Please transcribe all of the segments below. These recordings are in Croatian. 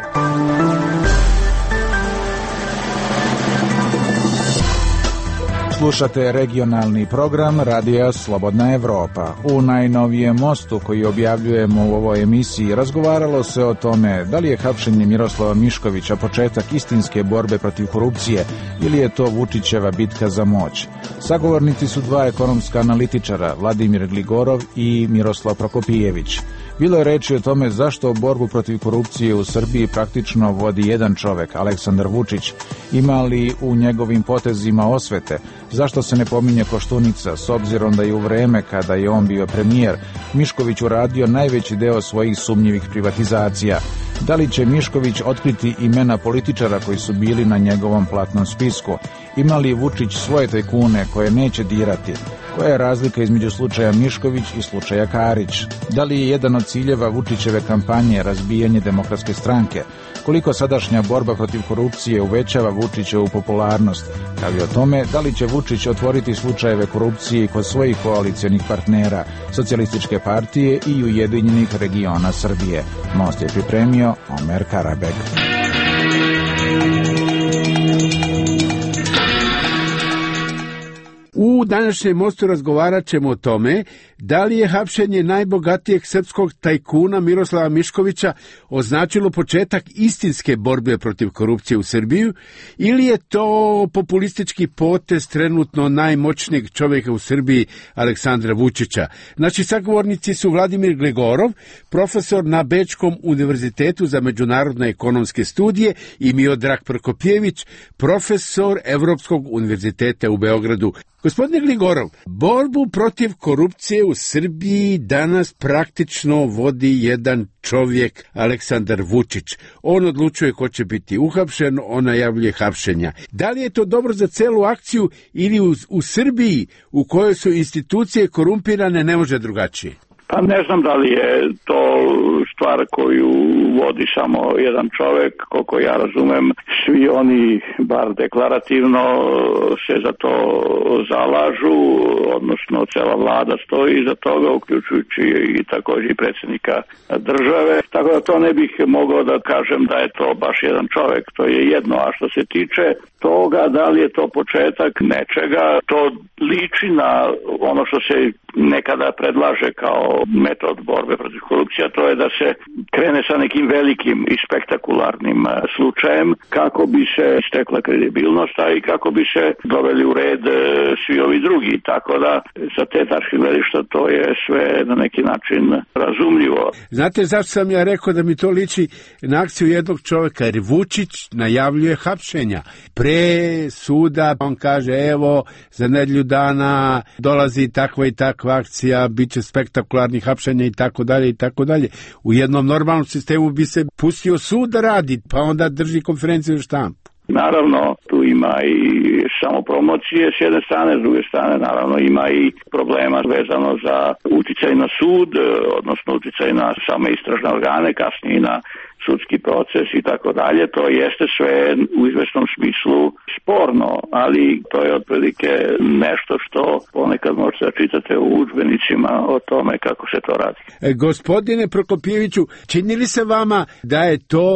Slušate regionalni program Radija Slobodna Evropa. U najnovijem mostu koji objavljujemo u ovoj emisiji razgovaralo se o tome da li je hapšenje Miroslava Miškovića početak istinske borbe protiv korupcije ili je to Vučićeva bitka za moć. Sagovornici su dva ekonomska analitičara, Vladimir Gligorov i Miroslav Prokopijević. Bilo je reči o tome zašto borbu protiv korupcije u Srbiji praktično vodi jedan čovek, Aleksandar Vučić. Ima li u njegovim potezima osvete? Zašto se ne pominje Koštunica, s obzirom da je u vreme kada je on bio premijer, Mišković uradio najveći deo svojih sumnjivih privatizacija? Da li će Mišković otkriti imena političara koji su bili na njegovom platnom spisku? Ima li Vučić svoje tajkune koje neće dirati? Koja je razlika između slučaja Mišković i slučaja Karić? Da li je jedan od ciljeva Vučićeve kampanje razbijanje Demokratske stranke? Koliko sadašnja borba protiv korupcije uvećava Vučićevu popularnost? Kao i o tome, da li će Vučić otvoriti slučajeve korupcije kod svojih koalicionih partnera, Socijalističke partije i Ujedinjenih regiona Srbije? Most je pripremio Omer Karabek. U današnjem mostu razgovarat ćemo o tome da li je hapšenje najbogatijeg srpskog tajkuna Miroslava Miškovića označilo početak istinske borbe protiv korupcije u Srbiji ili je to populistički potez trenutno najmoćnijeg čovjeka u Srbiji Aleksandra Vučića. Naši sagovornici su Vladimir Gligorov, profesor na Bečkom univerzitetu za međunarodne ekonomske studije, i Miodrag Prokopijević, profesor Evropskog univerziteta u Beogradu. Gospodine Gligorov, borbu protiv korupcije u Srbiji danas praktično vodi jedan čovjek, Aleksandar Vučić. On odlučuje ko će biti uhapšen, on najavljuje hapšenja. Da li je to dobro za celu akciju ili u Srbiji u kojoj su institucije korumpirane ne može drugačije? Pa ne znam da li je to stvar koju vodi samo jedan čovjek, koliko ja razumem, svi oni, bar deklarativno, se za to zalažu, odnosno cela vlada stoji iza toga, uključujući i također i predsjednika države. Tako da to ne bih mogao da kažem da je to baš jedan čovjek, to je jedno. A što se tiče toga, da li je to početak nečega, to liči na ono što se nekada predlaže kao metod borbe protiv korupcije, to je da se krene sa nekim velikim i spektakularnim slučajem kako bi se stekla kredibilnost, a i kako bi se doveli u red svi ovi drugi. Tako da sa te tačke gledišta to je sve na neki način razumljivo. Znate zašto sam ja rekao da mi to liči na akciju jednog čovjeka? Jer Vučić najavljuje hapšenja. Pre suda on kaže evo za nedelju dana dolazi takva i takva akcija, bit će spektakularnih hapšenja i tako dalje i tako dalje. U jednom normalnom sistemu bi se pustio sud da radi, pa onda drži konferenciju za štampu. Naravno, tu ima i samopromocije s jedne strane, s druge strane naravno ima i problema vezano za uticaj na sud, odnosno uticaj na same istražne organe, kasnije i na sudski proces i tako dalje. To jeste sve u izvesnom smislu sporno, ali to je otprilike nešto što ponekad možete da čitate u udžbenicima o tome kako se to radi. Gospodine Prokopijeviću, čini li se vama da je to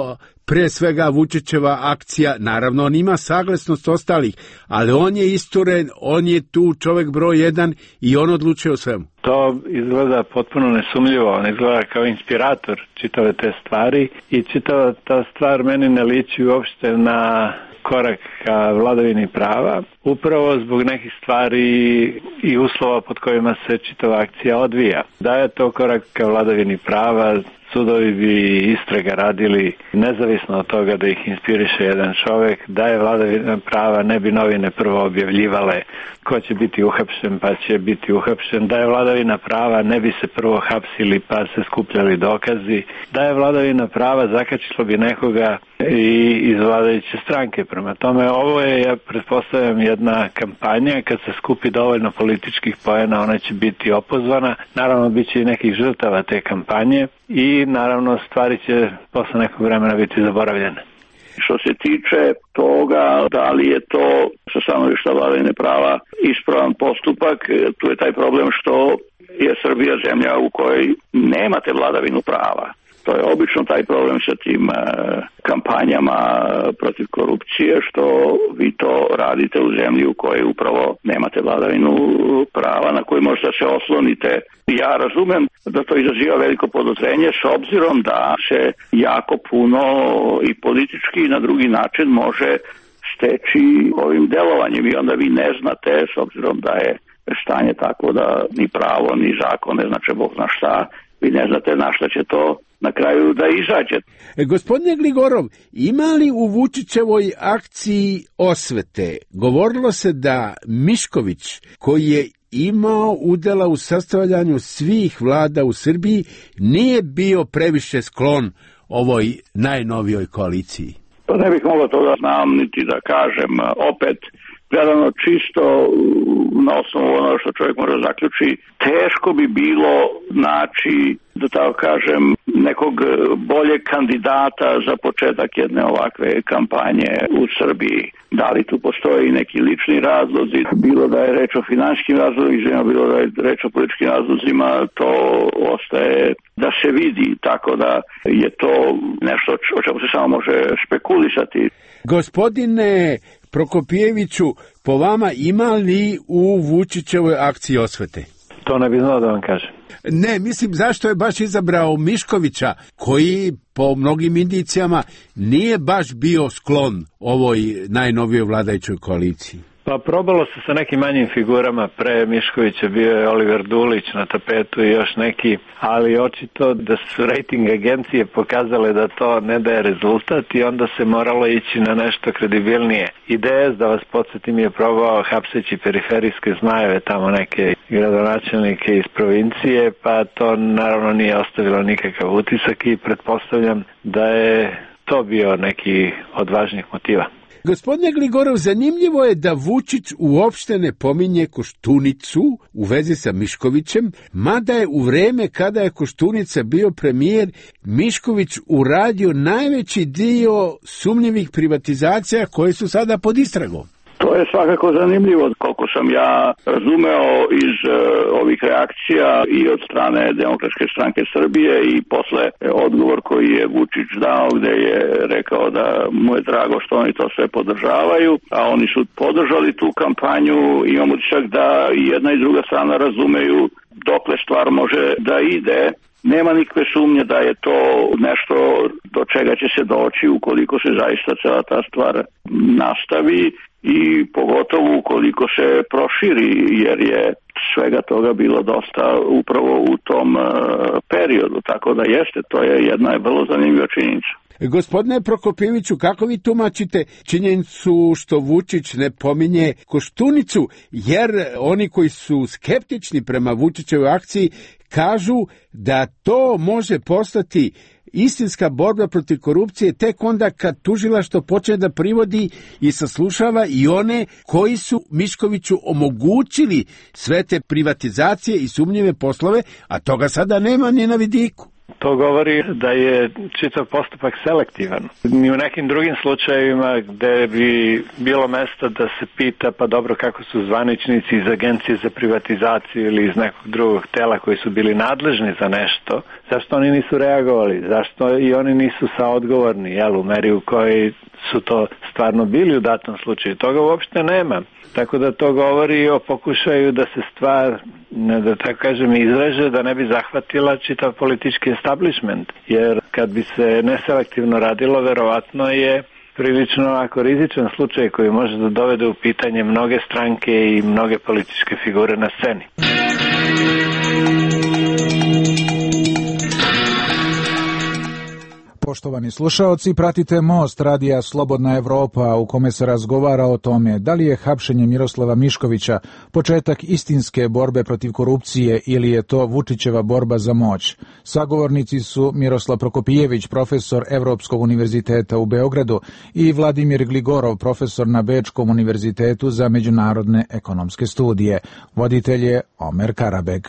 pre svega Vučićeva akcija? Naravno, on ima saglasnost ostalih, ali on je isturen, on je tu čovjek broj jedan i on odlučuje o svemu. To izgleda potpuno nesumljivo, on izgleda kao inspirator čitave te stvari i čitava ta stvar meni ne liči uopšte na korak ka vladavini prava, upravo zbog nekih stvari i uslova pod kojima se čitava akcija odvija. Da je to korak ka vladavini prava, sudovi bi istraga radili nezavisno od toga da ih inspiriše jedan čovjek. Da je vladavina prava, ne bi novine prvo objavljivale ko će biti uhapšen pa će biti uhapšen. Da je vladavina prava, ne bi se prvo hapsili pa se skupljali dokazi. Da je vladavina prava, zakačilo bi nekoga i iz vladajuće stranke. Prema tome, ovo je, ja pretpostavljam, jedna kampanja. Kad se skupi dovoljno političkih poena, ona će biti opozvana. Naravno, bit će i nekih žrtava te kampanje i naravno stvari će posle nekog vremena biti zaboravljene. Što se tiče toga da li je to sa stanovišta vladavine prava ispravan postupak, tu je taj problem što je Srbija zemlja u kojoj nemate vladavinu prava. To je obično taj problem sa tim kampanjama protiv korupcije, što vi to radite u zemlji u kojoj upravo nemate vladavinu prava na koju možete se oslonite. Ja razumem da to izaziva veliko podozrenje s obzirom da se jako puno i politički i na drugi način može steći ovim delovanjem i onda vi ne znate, s obzirom da je stanje tako da ni pravo ni zakon ne znače Bog zna šta, vi ne znate na šta će to na kraju da izađe. Gospodine Gligorov, ima li u Vučićevoj akciji osvete? Govorilo se da Mišković, koji je imao udjela u sastavljanju svih vlada u Srbiji, nije bio previše sklon ovoj najnovijoj koaliciji. Pa ne bih mogao to da znam, niti da kažem. Opet, gledano čisto na osnovu ono što čovjek može zaključi, teško bi bilo naći, da tako kažem, nekog boljeg kandidata za početak jedne ovakve kampanje u Srbiji. Da li tu postoji neki lični razlozi, bilo da je reč o finansijskim razlozima, bilo da je reč o političkim razlozima, to ostaje da se vidi, tako da je to nešto o čemu se samo može špekulisati. Gospodine Prokopijeviću, po vama ima li u Vučićevoj akciji osvete? To ne bi znao da vam kažem. Ne, mislim zašto je baš izabrao Miškovića, koji po mnogim indicijama nije baš bio sklon ovoj najnovijoj vladajućoj koaliciji. Pa probalo se sa nekim manjim figurama, pre Miškovića bio je Oliver Dulić na tapetu i još neki, ali očito da su rating agencije pokazale da to ne daje rezultat i onda se moralo ići na nešto kredibilnije. IDS, da vas podsjetim, je probao hapseći periferijske zmajeve, tamo neke gradonačelnike iz provincije, pa to naravno nije ostavilo nikakav utisak i pretpostavljam da je to bio neki od važnijih motiva. Gospodine Gligorov, zanimljivo je da Vučić uopšte ne pominje Koštunicu u vezi sa Miškovićem, mada je u vreme kada je Koštunica bio premijer, Mišković uradio najveći dio sumnjivih privatizacija koje su sada pod istragom. To je svakako zanimljivo, koliko sam ja razumeo iz ovih reakcija i od strane Demokratske stranke Srbije i posle odgovor koji je Vučić dao gde je rekao da mu je drago što oni to sve podržavaju, a oni su podržali tu kampanju. Imam utisak da i jedna i druga strana razumeju dokle stvar može da ide. Nema nikakve sumnje da je to nešto do čega će se doći ukoliko se zaista cela ta stvar nastavi i pogotovo ukoliko se proširi, jer je svega toga bilo dosta upravo u tom periodu, tako da jeste, to je jedna vrlo zanimljiva činjenica. Gospodine Prokopijeviću, kako vi tumačite činjenicu što Vučić ne pominje Koštunicu, jer oni koji su skeptični prema Vučićevoj akciji kažu da to može postati istinska borba protiv korupcije tek onda kad tužilaštvo počne da privodi i saslušava i one koji su Miškoviću omogućili sve te privatizacije i sumnjive poslove, a toga sada nema ni na vidiku. To govori da je čitav postupak selektivan. Ni u nekim drugim slučajevima gde bi bilo mesta da se pita pa dobro kako su zvaničnici iz agencije za privatizaciju ili iz nekog drugog tela koji su bili nadležni za nešto, zašto oni nisu reagovali, zašto i oni nisu saodgovorni, u meri u kojoj su to stvarno bili u datom slučaju. Toga uopšte nema. Tako da to govori o pokušaju da se stvar, da tako kažem, izreže, da ne bi zahvatila čitav politički establishment. Jer kad bi se neselektivno radilo, verovatno je prilično rizičan slučaj koji može da dovede u pitanje mnoge stranke i mnoge političke figure na sceni. Poštovani slušaoci, pratite Most radija Slobodna Evropa u kome se razgovara o tome da li je hapšenje Miroslava Miškovića početak istinske borbe protiv korupcije ili je to Vučićeva borba za moć. Sagovornici su Miroslav Prokopijević, profesor Evropskog univerziteta u Beogradu, i Vladimir Gligorov, profesor na Bečkom univerzitetu za međunarodne ekonomske studije. Voditelj je Omer Karabeg.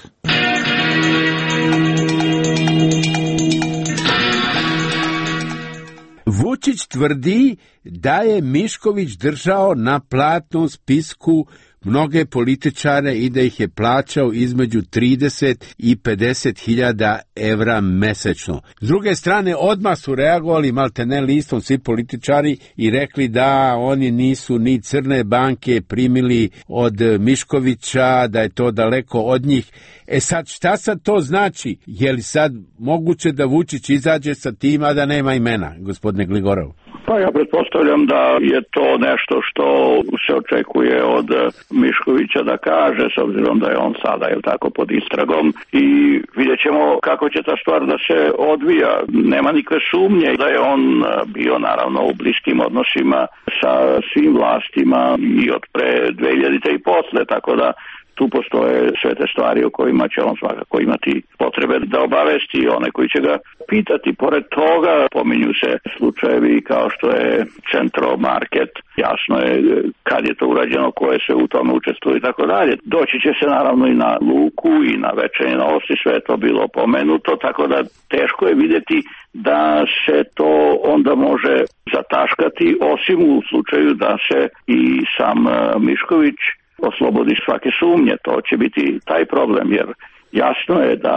Vučić tvrdi da je Mišković držao na platnom spisku mnoge političare i da ih je plaćao između 30 i 50.000 evra mesečno. S druge strane, odmah su reagovali maltene listom svi političari i rekli da oni nisu ni crne banke primili od Miškovića, da je to daleko od njih. Sad, šta sad to znači? Je li sad moguće da Vučić izađe sa tim, a da nema imena, gospodine Gligorov? Pa ja pretpostavljam da je to nešto što se očekuje od Miškovića da kaže, s obzirom da je on sada tako pod istragom, i vidjet ćemo kako će ta stvar da se odvija. Nema nikakve sumnje da je on bio naravno u bliskim odnosima sa svim vlastima i od pre 2000 i posle, tako da tu postoje sve te stvari o kojima će on svakako imati potrebe da obavesti one koji će ga pitati. Pored toga pominju se slučajevi kao što je Centro Market, jasno je kad je to urađeno, koje se u tome učestvuje i tako dalje. Doći će se naravno i na Luku i na Večernje novosti, sve je to bilo pomenuto, tako da teško je vidjeti da se to onda može zataškati, osim u slučaju da se i sam Mišković oslobodi svake sumnje. To će biti taj problem, jer jasno je da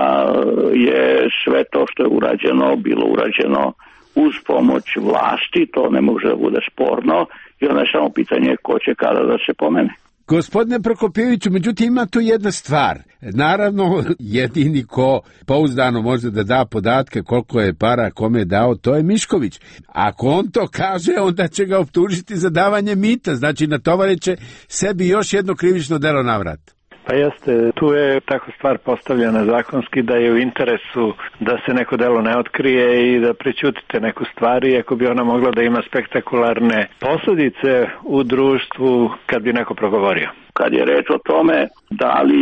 je sve to što je urađeno bilo urađeno uz pomoć vlasti, to ne može da bude sporno, i onda je samo pitanje ko će kada da se pomene. Gospodine Prokopjeviću, međutim ima tu jedna stvar. Naravno, jedini ko pouzdano može da da podatke koliko je para kome je dao, to je Mišković. Ako on to kaže, onda će ga optužiti za davanje mita, znači natovarit će sebi još jedno krivično delo na vrat. Pa jeste, tu je tako stvar postavljena zakonski da je u interesu da se neko delo ne otkrije i da prećutite neku stvar, iako bi ona mogla da ima spektakularne posljedice u društvu kad bi neko progovorio. Kad je reč o tome da li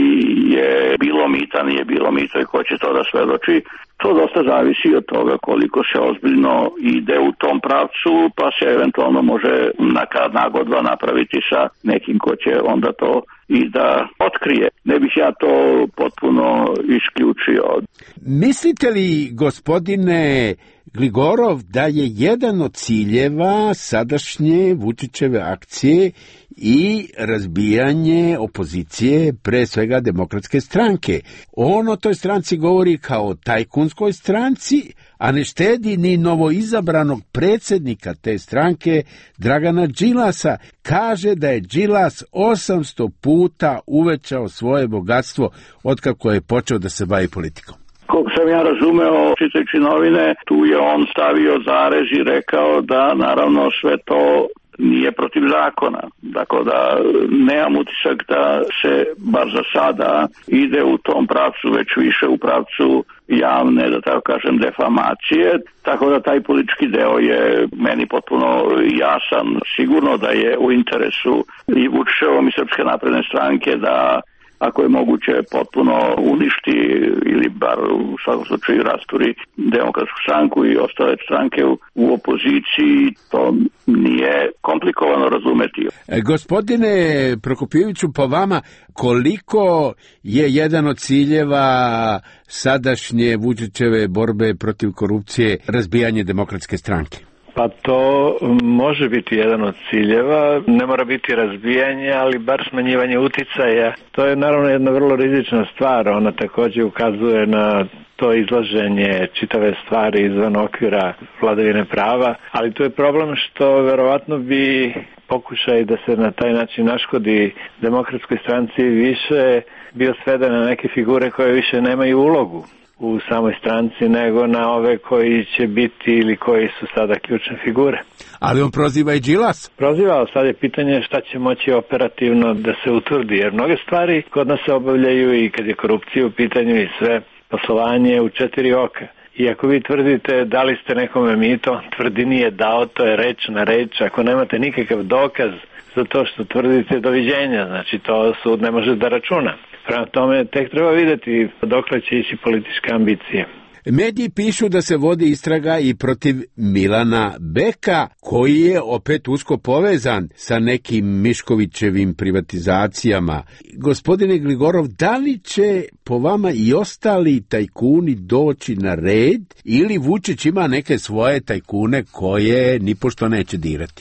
je bilo mita, nije bilo mita i ko će to da svedoči, to dosta zavisi od toga koliko se ozbiljno ide u tom pravcu, pa se eventualno može nagodba napraviti sa nekim ko će onda to i da otkrije. Ne bih ja to potpuno isključio. Mislite li, gospodine Gligorov, da je jedan od ciljeva sadašnje Vučićeve akcije i razbijanje opozicije, pre svega Demokratske stranke? On o toj stranci govori kao tajkunskoj stranci, a ne štedi ni novoizabranog predsjednika te stranke, Dragana Đilasa. Kaže da je Đilas 800 puta uvećao svoje bogatstvo otkako je počeo da se bavi politikom. Koliko sam ja razumeo, čitajući novine, tu je on stavio zarez i rekao da naravno sve to nije protiv zakona. Dakle, da nemam utisak da se, bar za sada, ide u tom pravcu, već više u pravcu javne, da tako kažem, defamacije. Tako da taj politički deo je meni potpuno jasan. Sigurno da je u interesu i Vučićevom i Srpske napredne stranke da, ako je moguće, potpuno uništi ili bar u svakom slučaju rasturi Demokratsku stranku i ostale stranke u opoziciji. To nije komplikovano razumeti. Gospodine Prokopjeviću, po vama, koliko je jedan od ciljeva sadašnje Vučićeve borbe protiv korupcije razbijanje Demokratske stranke? Pa to može biti jedan od ciljeva, ne mora biti razbijanje, ali bar smanjivanje uticaja. To je naravno jedna vrlo rizična stvar, ona također ukazuje na to izlaženje čitave stvari izvan okvira vladavine prava, ali tu je problem što verovatno bi pokušaj da se na taj način naškodi Demokratskoj stranci više bio sveden na neke figure koje više nemaju ulogu u samoj stranci nego na ove koji će biti ili koji su sada ključne figure. Ali on proziva i Đilas. Proziva, ali sad je pitanje šta će moći operativno da se utvrdi, jer mnoge stvari kod nas se obavljaju i kad je korupcija u pitanju i sve poslovanje u 4 oka. I ako vi tvrdite da li ste nekome mito, tvrdi nije dao, to je reč na reč. Ako nemate nikakav dokaz za to što tvrdite, doviđenja, znači to sud ne može da računa. Prema tome, tek treba vidjeti dokle će ići političke ambicije. Mediji pišu da se vodi istraga i protiv Milana Beka, koji je opet usko povezan sa nekim Miškovićevim privatizacijama. Gospodine Gligorov, da li će po vama i ostali tajkuni doći na red ili Vučić ima neke svoje tajkune koje nipošto neće dirati? To ne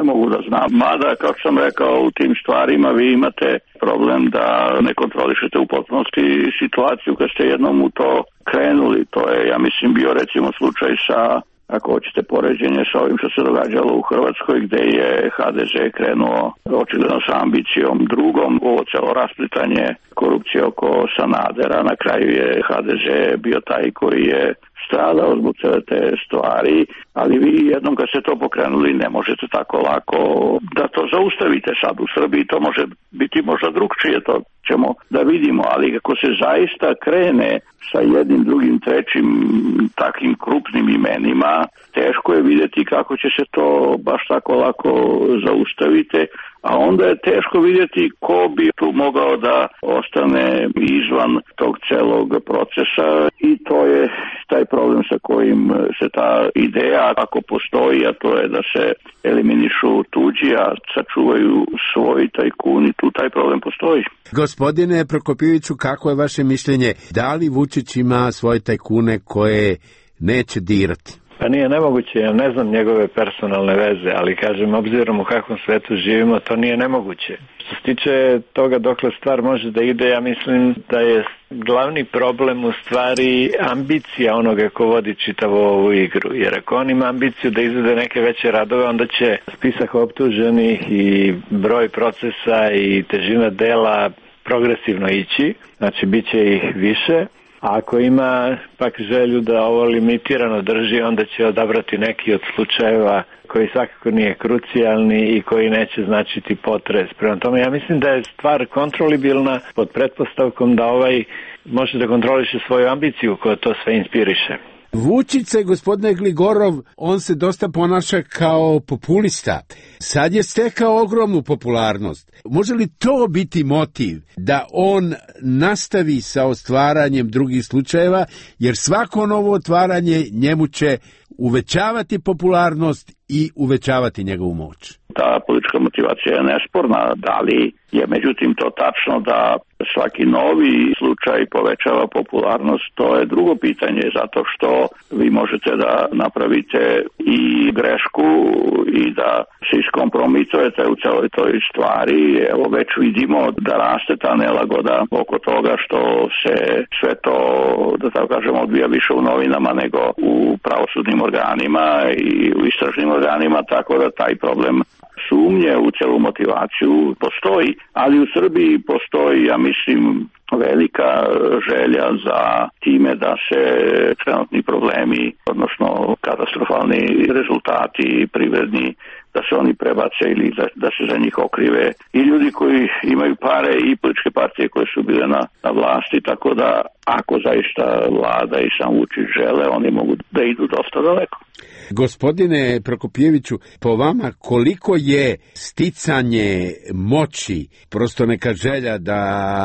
mogu da znam. Mada, kao što sam rekao, u tim stvarima vi imate problem da ne kontrolišete u potpunosti situaciju kad ste jednom u to krenuli. To je, ja mislim, bio recimo slučaj sa, ako hoćete poređenje sa ovim što se događalo u Hrvatskoj, gde je HDZ krenuo očigledno sa ambicijom drugom, ovo celo rasplitanje korupcije oko Sanadera. Na kraju je HDZ bio taj koji je stradao zbog cele te stvari, ali vi jednom kad ste to pokrenuli ne možete tako lako da to zaustavite. Sad u Srbiji to može biti možda drugčije, to ćemo da vidimo, ali ako se zaista krene sa jednim, drugim, trećim takvim krupnim imenima, teško je vidjeti kako će se to baš tako lako zaustaviti, a onda je teško vidjeti ko bi tu mogao da ostane izvan tog celog procesa i to je taj problem sa kojim se ta ideja, ako postoji, a to je da se eliminišu tuđi, a sačuvaju svoji tajkuni, tu taj problem postoji. Gospodine Prokopijeviću, kako je vaše mišljenje? Da li Vučić ima svoje tajkune koje neće dirati? Pa nije nemoguće, ja ne znam njegove personalne veze, ali kažem, obzirom u kakvom svetu živimo, to nije nemoguće. Što se tiče toga dokle stvar može da ide, ja mislim da je glavni problem u stvari ambicija onoga ko vodi čitavu ovu igru. Jer ako on ima ambiciju da izvede neke veće radove, onda će spisak optuženih i broj procesa i težina dela progresivno ići, znači bit će ih više. A ako ima pak želju da ovo limitirano drži, onda će odabrati neki od slučajeva koji svakako nije krucijalni i koji neće značiti potres. Prema tome, ja mislim da je stvar kontrolibilna pod pretpostavkom da ovaj može da kontroliše svoju ambiciju koja to sve inspiriše. Vučić se, gospodine Gligorov, on se dosta ponaša kao populista. Sad je stekao ogromnu popularnost. Može li to biti motiv da on nastavi sa ostvaranjem drugih slučajeva, jer svako novo otvaranje njemu će uvećavati popularnost i uvećavati njegovu moć? Ta politička motivacija je nesporna, da li je međutim to tačno da svaki novi slučaj povećava popularnost, to je drugo pitanje, zato što vi možete da napravite i grešku i da se iskompromitujete u celoj toj stvari. Evo već vidimo da raste ta nelagoda oko toga što se sve to, da tako kažemo, odvija više u novinama nego u pravosudnim organima i u istražnim organima, tako da taj problem sumnje u celu motivaciju postoji, ali u Srbiji postoji, ja mislim, velika želja za time da se trenutni problemi, odnosno katastrofalni rezultati privredni, da se oni prebace ili da se za njih okrive i ljudi koji imaju pare i političke partije koje su bile na vlasti, tako da ako zaista vlada i sam Vučić žele, oni mogu da idu dosta daleko. Gospodine Prokopijeviću, po vama koliko je sticanje moći, prosto neka želja da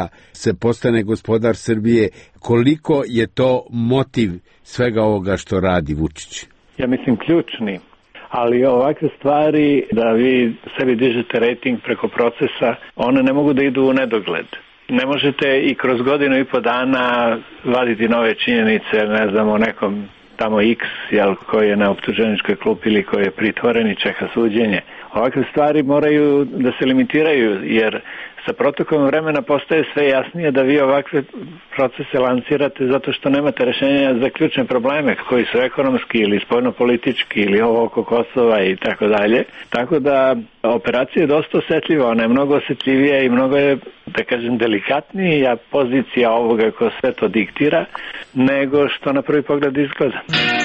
se postane gospodar Srbije, koliko je to motiv svega ovoga što radi Vučić? Ja mislim ključni. Ali ovakve stvari, da vi sebi dižete rating preko procesa, one ne mogu da idu u nedogled. Ne možete i kroz godinu i po dana vaditi nove činjenice, ne znam, o nekom tamo X, koji je na optuženičkoj klupi ili koji je pritvoren i čeka suđenje. Ovakve stvari moraju da se limitiraju, jer sa protokom vremena postaje sve jasnije da vi ovakve procese lansirate zato što nemate rešenja za ključne probleme koji su ekonomski ili spoljnopolitički ili ovo oko Kosova i tako dalje. Tako da operacija je dosta osetljiva, ona je mnogo osetljivija i mnogo je, da kažem, delikatnija pozicija ovoga ko sve to diktira nego što na prvi pogled izgleda.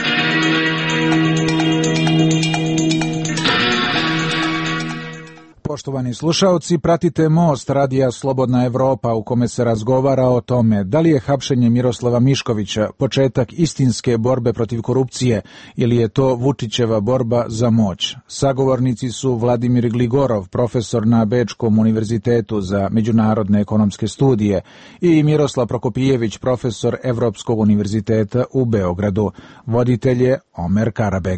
Poštovani slušaoci, pratite Most radija Slobodna Evropa u kome se razgovara o tome da li je hapšenje Miroslava Miškovića početak istinske borbe protiv korupcije ili je to Vučićeva borba za moć. Sagovornici su Vladimir Gligorov, profesor na Bečkom univerzitetu za međunarodne ekonomske studije, i Miroslav Prokopijević, profesor Evropskog univerziteta u Beogradu. Voditelj je Omer Karabeg.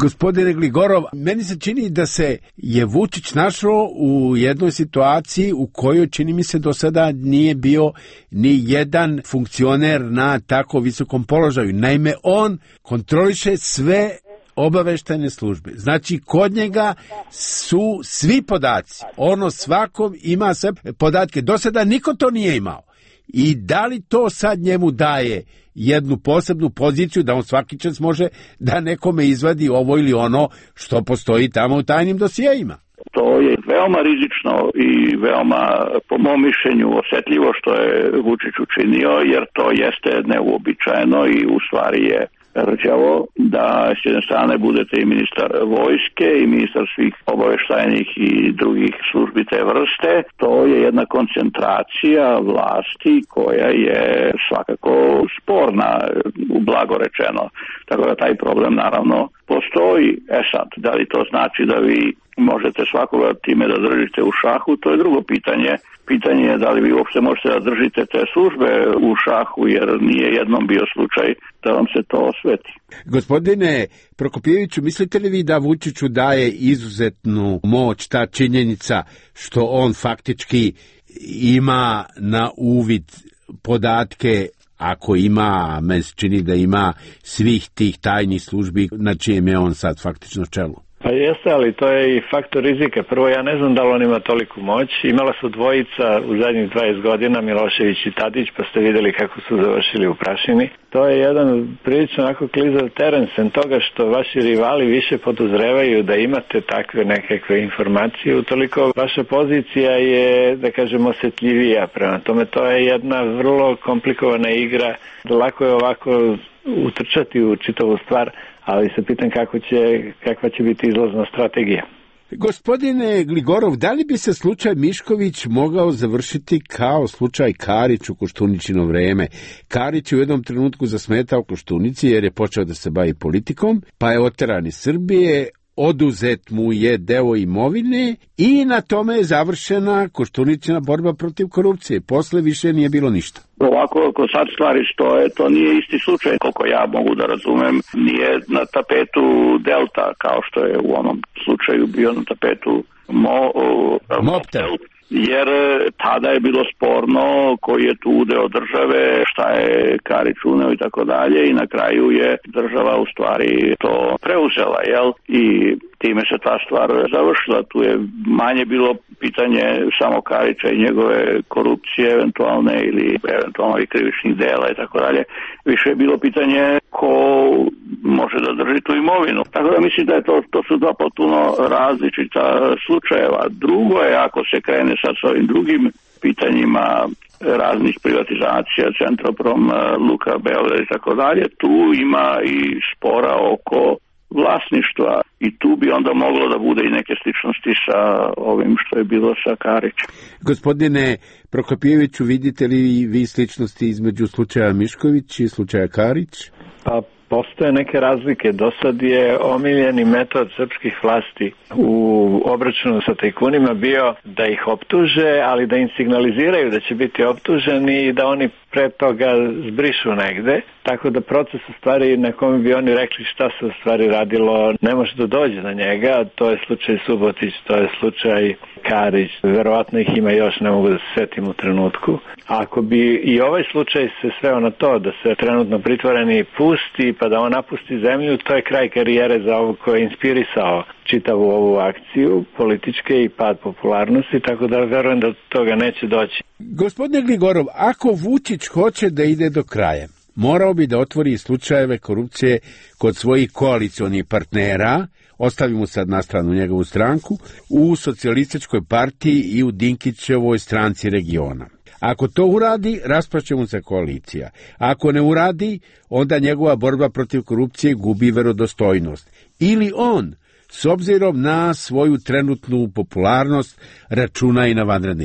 Gospodine Gligorov, meni se čini da se je Vučić našao u jednoj situaciji u kojoj, čini mi se, do sada nije bio ni jedan funkcioner na tako visokom položaju. Naime, on kontroliše sve obaveštajne službe. Znači, kod njega su svi podaci. Ono svakom ima sve podatke. Do sada niko to nije imao. I da li to sad njemu daje jednu posebnu poziciju da on svaki čas može da nekome izvadi ovo ili ono što postoji tamo u tajnim dosijejima? To je veoma rizično i veoma, po mom mišljenju, osetljivo što je Vučić učinio, jer to jeste neuobičajeno i u stvari je rđavo da s jedne strane budete i ministar vojske i ministar svih obaveštajnih i drugih službi te vrste. To je jedna koncentracija vlasti koja je svakako sporna, blago rečeno. Tako da taj problem naravno postoji. Sad, da li to znači da vi možete svakoga time da držite u šahu, to je drugo pitanje. Pitanje je da li vi uopšte možete da držite te službe u šahu, jer nije jednom bio slučaj da vam se to osveti. Gospodine Prokopjeviću, mislite li vi da Vučiću daje izuzetnu moć ta činjenica što on faktički ima na uvid podatke, ako ima, meni se čini da ima svih tih tajnih službi na čijem je on sad faktično čelu? Pa jeste, ali to je i faktor rizika. Prvo, ja ne znam da li on ima toliku moć. Imala su dvojica u zadnjih 20 godina, Milošević i Tadić, pa ste vidjeli kako su završili u prašini. To je jedan prilično onako klizav teren, sem toga što vaši rivali više podozrevaju da imate takve nekakve informacije, utoliko vaša pozicija je, da kažem, osjetljivija. Prema tome, to je jedna vrlo komplikovana igra. Lako je ovako utrčati u čitavu stvar, ali se pitam kakva će biti izlazna strategija. Gospodine Gligorov, da li bi se slučaj Mišković mogao završiti kao slučaj Karić u Koštuničino vreme? Karić je u jednom trenutku zasmetao Koštunici jer je počeo da se bavi politikom, pa je oteran iz Srbije, oduzet mu je deo imovine i na tome je završena Koštuničina borba protiv korupcije. Posle više nije bilo ništa. Ovako, ako sad stvari stoje, to nije isti slučaj, koliko ja mogu da razumem, nije na tapetu Delta, kao što je u onom slučaju bio na tapetu Mobtel. Jer tada je bilo sporno koji je tu udeo države, šta je Karić uneo i tako dalje, i na kraju je država u stvari to preuzela, jel? I time se ta stvar završila. Tu je manje bilo pitanje samo Karića i njegove korupcije eventualne ili eventualno i krivičnih dela i tako dalje. Više je bilo pitanje ko može da drži tu imovinu. Tako da mislim da je to su dva potpuno različita slučajeva. Drugo je, ako se krene sad s ovim drugim pitanjima raznih privatizacija, Centroprom, Luka Beograd i tako dalje, tu ima i spora oko vlasništva i tu bi onda moglo da bude i neke sličnosti sa ovim što je bilo sa Karićem. Gospodine Prokopjeviću, vidite li vi sličnosti između slučaja Mišković i slučaja Karić? Pa postoje neke razlike. Do sad je omiljeni metod srpskih vlasti u obračunu sa tajkunima bio da ih optuže, ali da im signaliziraju da će biti optuženi i da oni pre toga zbrišu negde. Tako da proces u stvari na kome bi oni rekli šta se u stvari radilo ne može da dođe na njega. To je slučaj Subotić, to je slučaj Karić. Verovatno ih ima još, ne mogu da se setim u trenutku. Ako bi i ovaj slučaj se sveo na to da se trenutno pritvoreni pusti pa da on napusti zemlju, to je kraj karijere za ovog koji je inspirisao čitavu ovu akciju političke i pad popularnosti, tako da verujem da toga neće doći. Gospodine Gligorov, ako Vučić hoće da ide do kraja, morao bi da otvori slučajeve korupcije kod svojih koalicionih partnera, ostavimo sad na stranu njegovu stranku, u Socijalističkoj partiji i u Dinkićevoj stranci regiona. Ako to uradi, raspašće mu se koalicija. Ako ne uradi, onda njegova borba protiv korupcije gubi verodostojnost. Ili on, s obzirom na svoju trenutnu popularnost, računa i na vanredne izbore.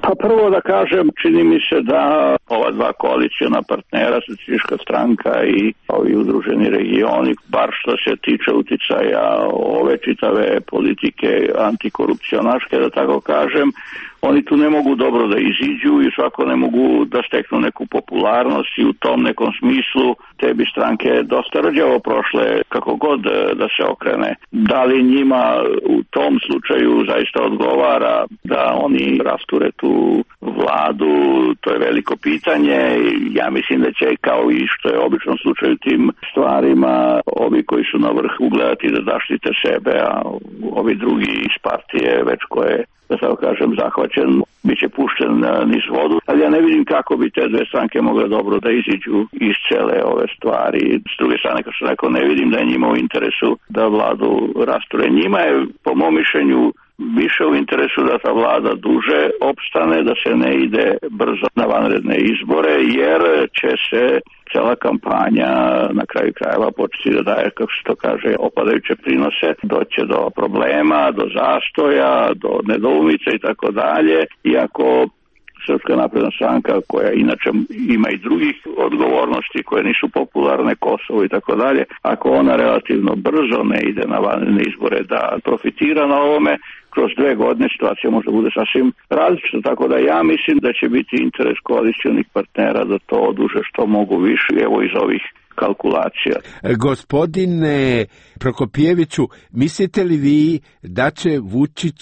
Pa prvo da kažem, čini mi se da ova dva koalicijona partnera, Socijalistička stranka i ovi udruženi regioni, bar što se tiče uticaja ove čitave politike antikorupcionaške, da tako kažem, oni tu ne mogu dobro da iziđu i svako ne mogu da steknu neku popularnost i u tom nekom smislu te bi stranke dosta rđavo prošle kako god da se okrene. Da li njima u tom slučaju zaista odgovara da oni rasture tu vladu, to je veliko pitanje. Ja mislim da će, kao i što je obično slučaj u tim stvarima, ovi koji su na vrhu gledati da zaštite sebe, a ovi drugi iz partije već koje, da tako kažem, zahvaćen, bit će pušten niz vodu. Ali ja ne vidim kako bi te dve stranke mogle dobro da iziđu iz cele ove stvari. S druge strane, kao što rekao, ne vidim da je njima u interesu da vladu rasture. Njima je, po mom mišljenju, više u interesu da ta vlada duže opstane, da se ne ide brzo na vanredne izbore, jer će se cela kampanja na kraju krajeva početi da daje, kako se to kaže, opadajuće prinose, doće do problema, do zastoja, do nedoumice i tako dalje. Iako Srpska napredna stranka, koja inače ima i drugih odgovornosti koje nisu popularne, Kosovo i tako dalje, ako ona relativno brzo ne ide na vanredne izbore da profitira na ovome, kroz 2 godine situacija može bude sasvim različita, tako da ja mislim da će biti interes koalicionih partnera da to oduže što mogu više, evo iz ovih kalkulacija. Gospodine Prokopjeviću, mislite li vi da će Vučić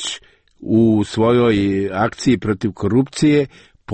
u svojoj akciji protiv korupcije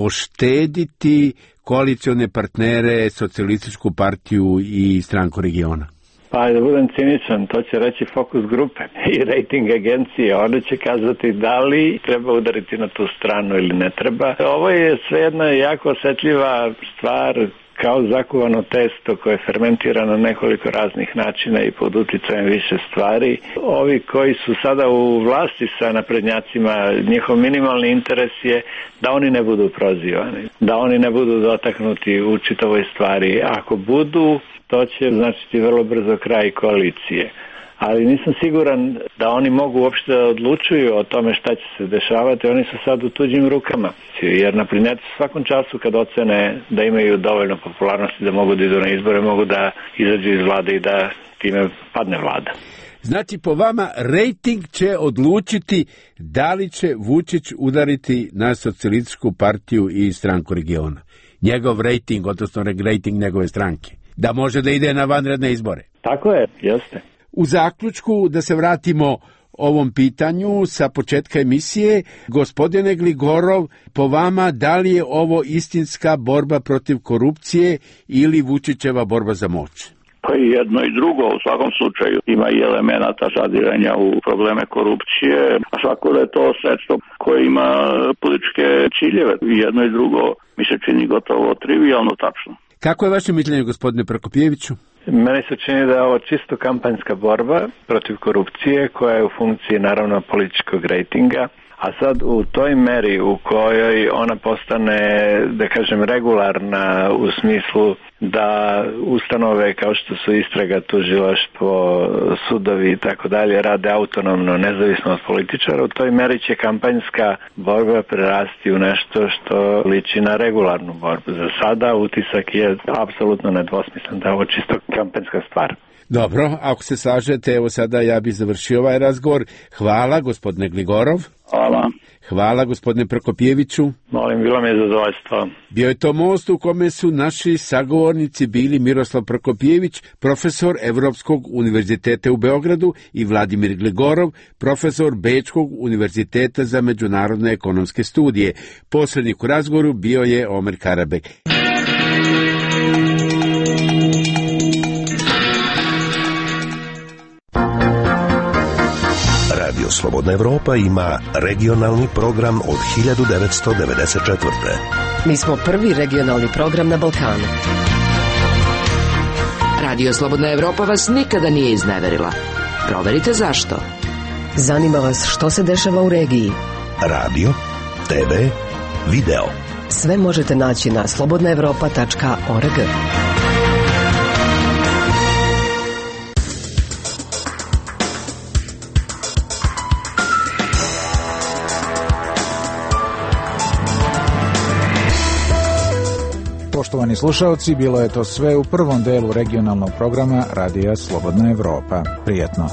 poštediti koalicione partnere, Socijalističku partiju i Stranku regiona? Pa da budem ciničan, to će reći fokus grupe i rating agencije. One će kazati da li treba udariti na tu stranu ili ne treba. Ovo je svejedno jako osjetljiva stvar, kao zakuvano testo koje fermentira na nekoliko raznih načina i pod uticajem više stvari. Ovi koji su sada u vlasti sa naprednjacima, njihov minimalni interes je da oni ne budu prozivani, da oni ne budu dotaknuti u čitavoj stvari. Ako budu, to će značiti vrlo brzo kraj koalicije. Ali nisam siguran da oni mogu uopšte da odlučuju o tome šta će se dešavati. Oni su sad u tuđim rukama. Jer naprednjaci u svakom času kad ocene da imaju dovoljno popularnosti da mogu da idu na izbore, mogu da izađu iz vlade i da time padne vlada. Znači, po vama, rejting će odlučiti da li će Vučić udariti na Socijalističku partiju i Stranku regiona. Njegov rejting, odnosno rejting njegove stranke. Da može da ide na vanredne izbore. Tako je, jeste. U zaključku, da se vratimo ovom pitanju sa početka emisije, gospodine Gligorov, po vama, da li je ovo istinska borba protiv korupcije ili Vučićeva borba za moć? Pa i jedno i drugo, u svakom slučaju ima i elemenata zadiranja u probleme korupcije, a svako da je to sredstvo koje ima političke ciljeve. I jedno i drugo mi se čini gotovo trivijalno tačno. Kako je vaše mišljenje, gospodine Prokopjeviću? Meni se čini da je ovo čisto kampanjska borba protiv korupcije koja je u funkciji naravno političkog rejtinga, a sad u toj meri u kojoj ona postane, da kažem, regularna u smislu da ustanove kao što su istraga, tužilaštvo, sudovi i tako dalje rade autonomno, nezavisno od političara, u toj meri će kampanjska borba prerasti u nešto što liči na regularnu borbu. Za sada utisak je apsolutno nedvosmislen da je ovo čisto kampanjska stvar. Dobro, ako se slažete, evo sada ja bih završio ovaj razgovor. Hvala, gospodine Gligorov. Hvala. Hvala, gospodine Prokopjeviću. Molim, bilo mi je zadovoljstvo. Bio je to most u kome su naši sagovornici bili Miroslav Prokopjević, profesor Evropskog univerziteta u Beogradu, i Vladimir Gligorov, profesor Bečkog univerziteta za međunarodne ekonomske studije. Posrednik u razgovoru bio je Omer Karabek. Radio Slobodna Evropa ima regionalni program od 1994. Mi smo prvi regionalni program na Balkanu. Radio Slobodna Evropa vas nikada nije izneverila. Proverite zašto. Zanima vas što se dešava u regiji. Radio, TV, video. Sve možete naći na slobodnaevropa.org. Poštovani slušalci, bilo je to sve u prvom delu regionalnog programa Radija Slobodna Evropa. Prijetno.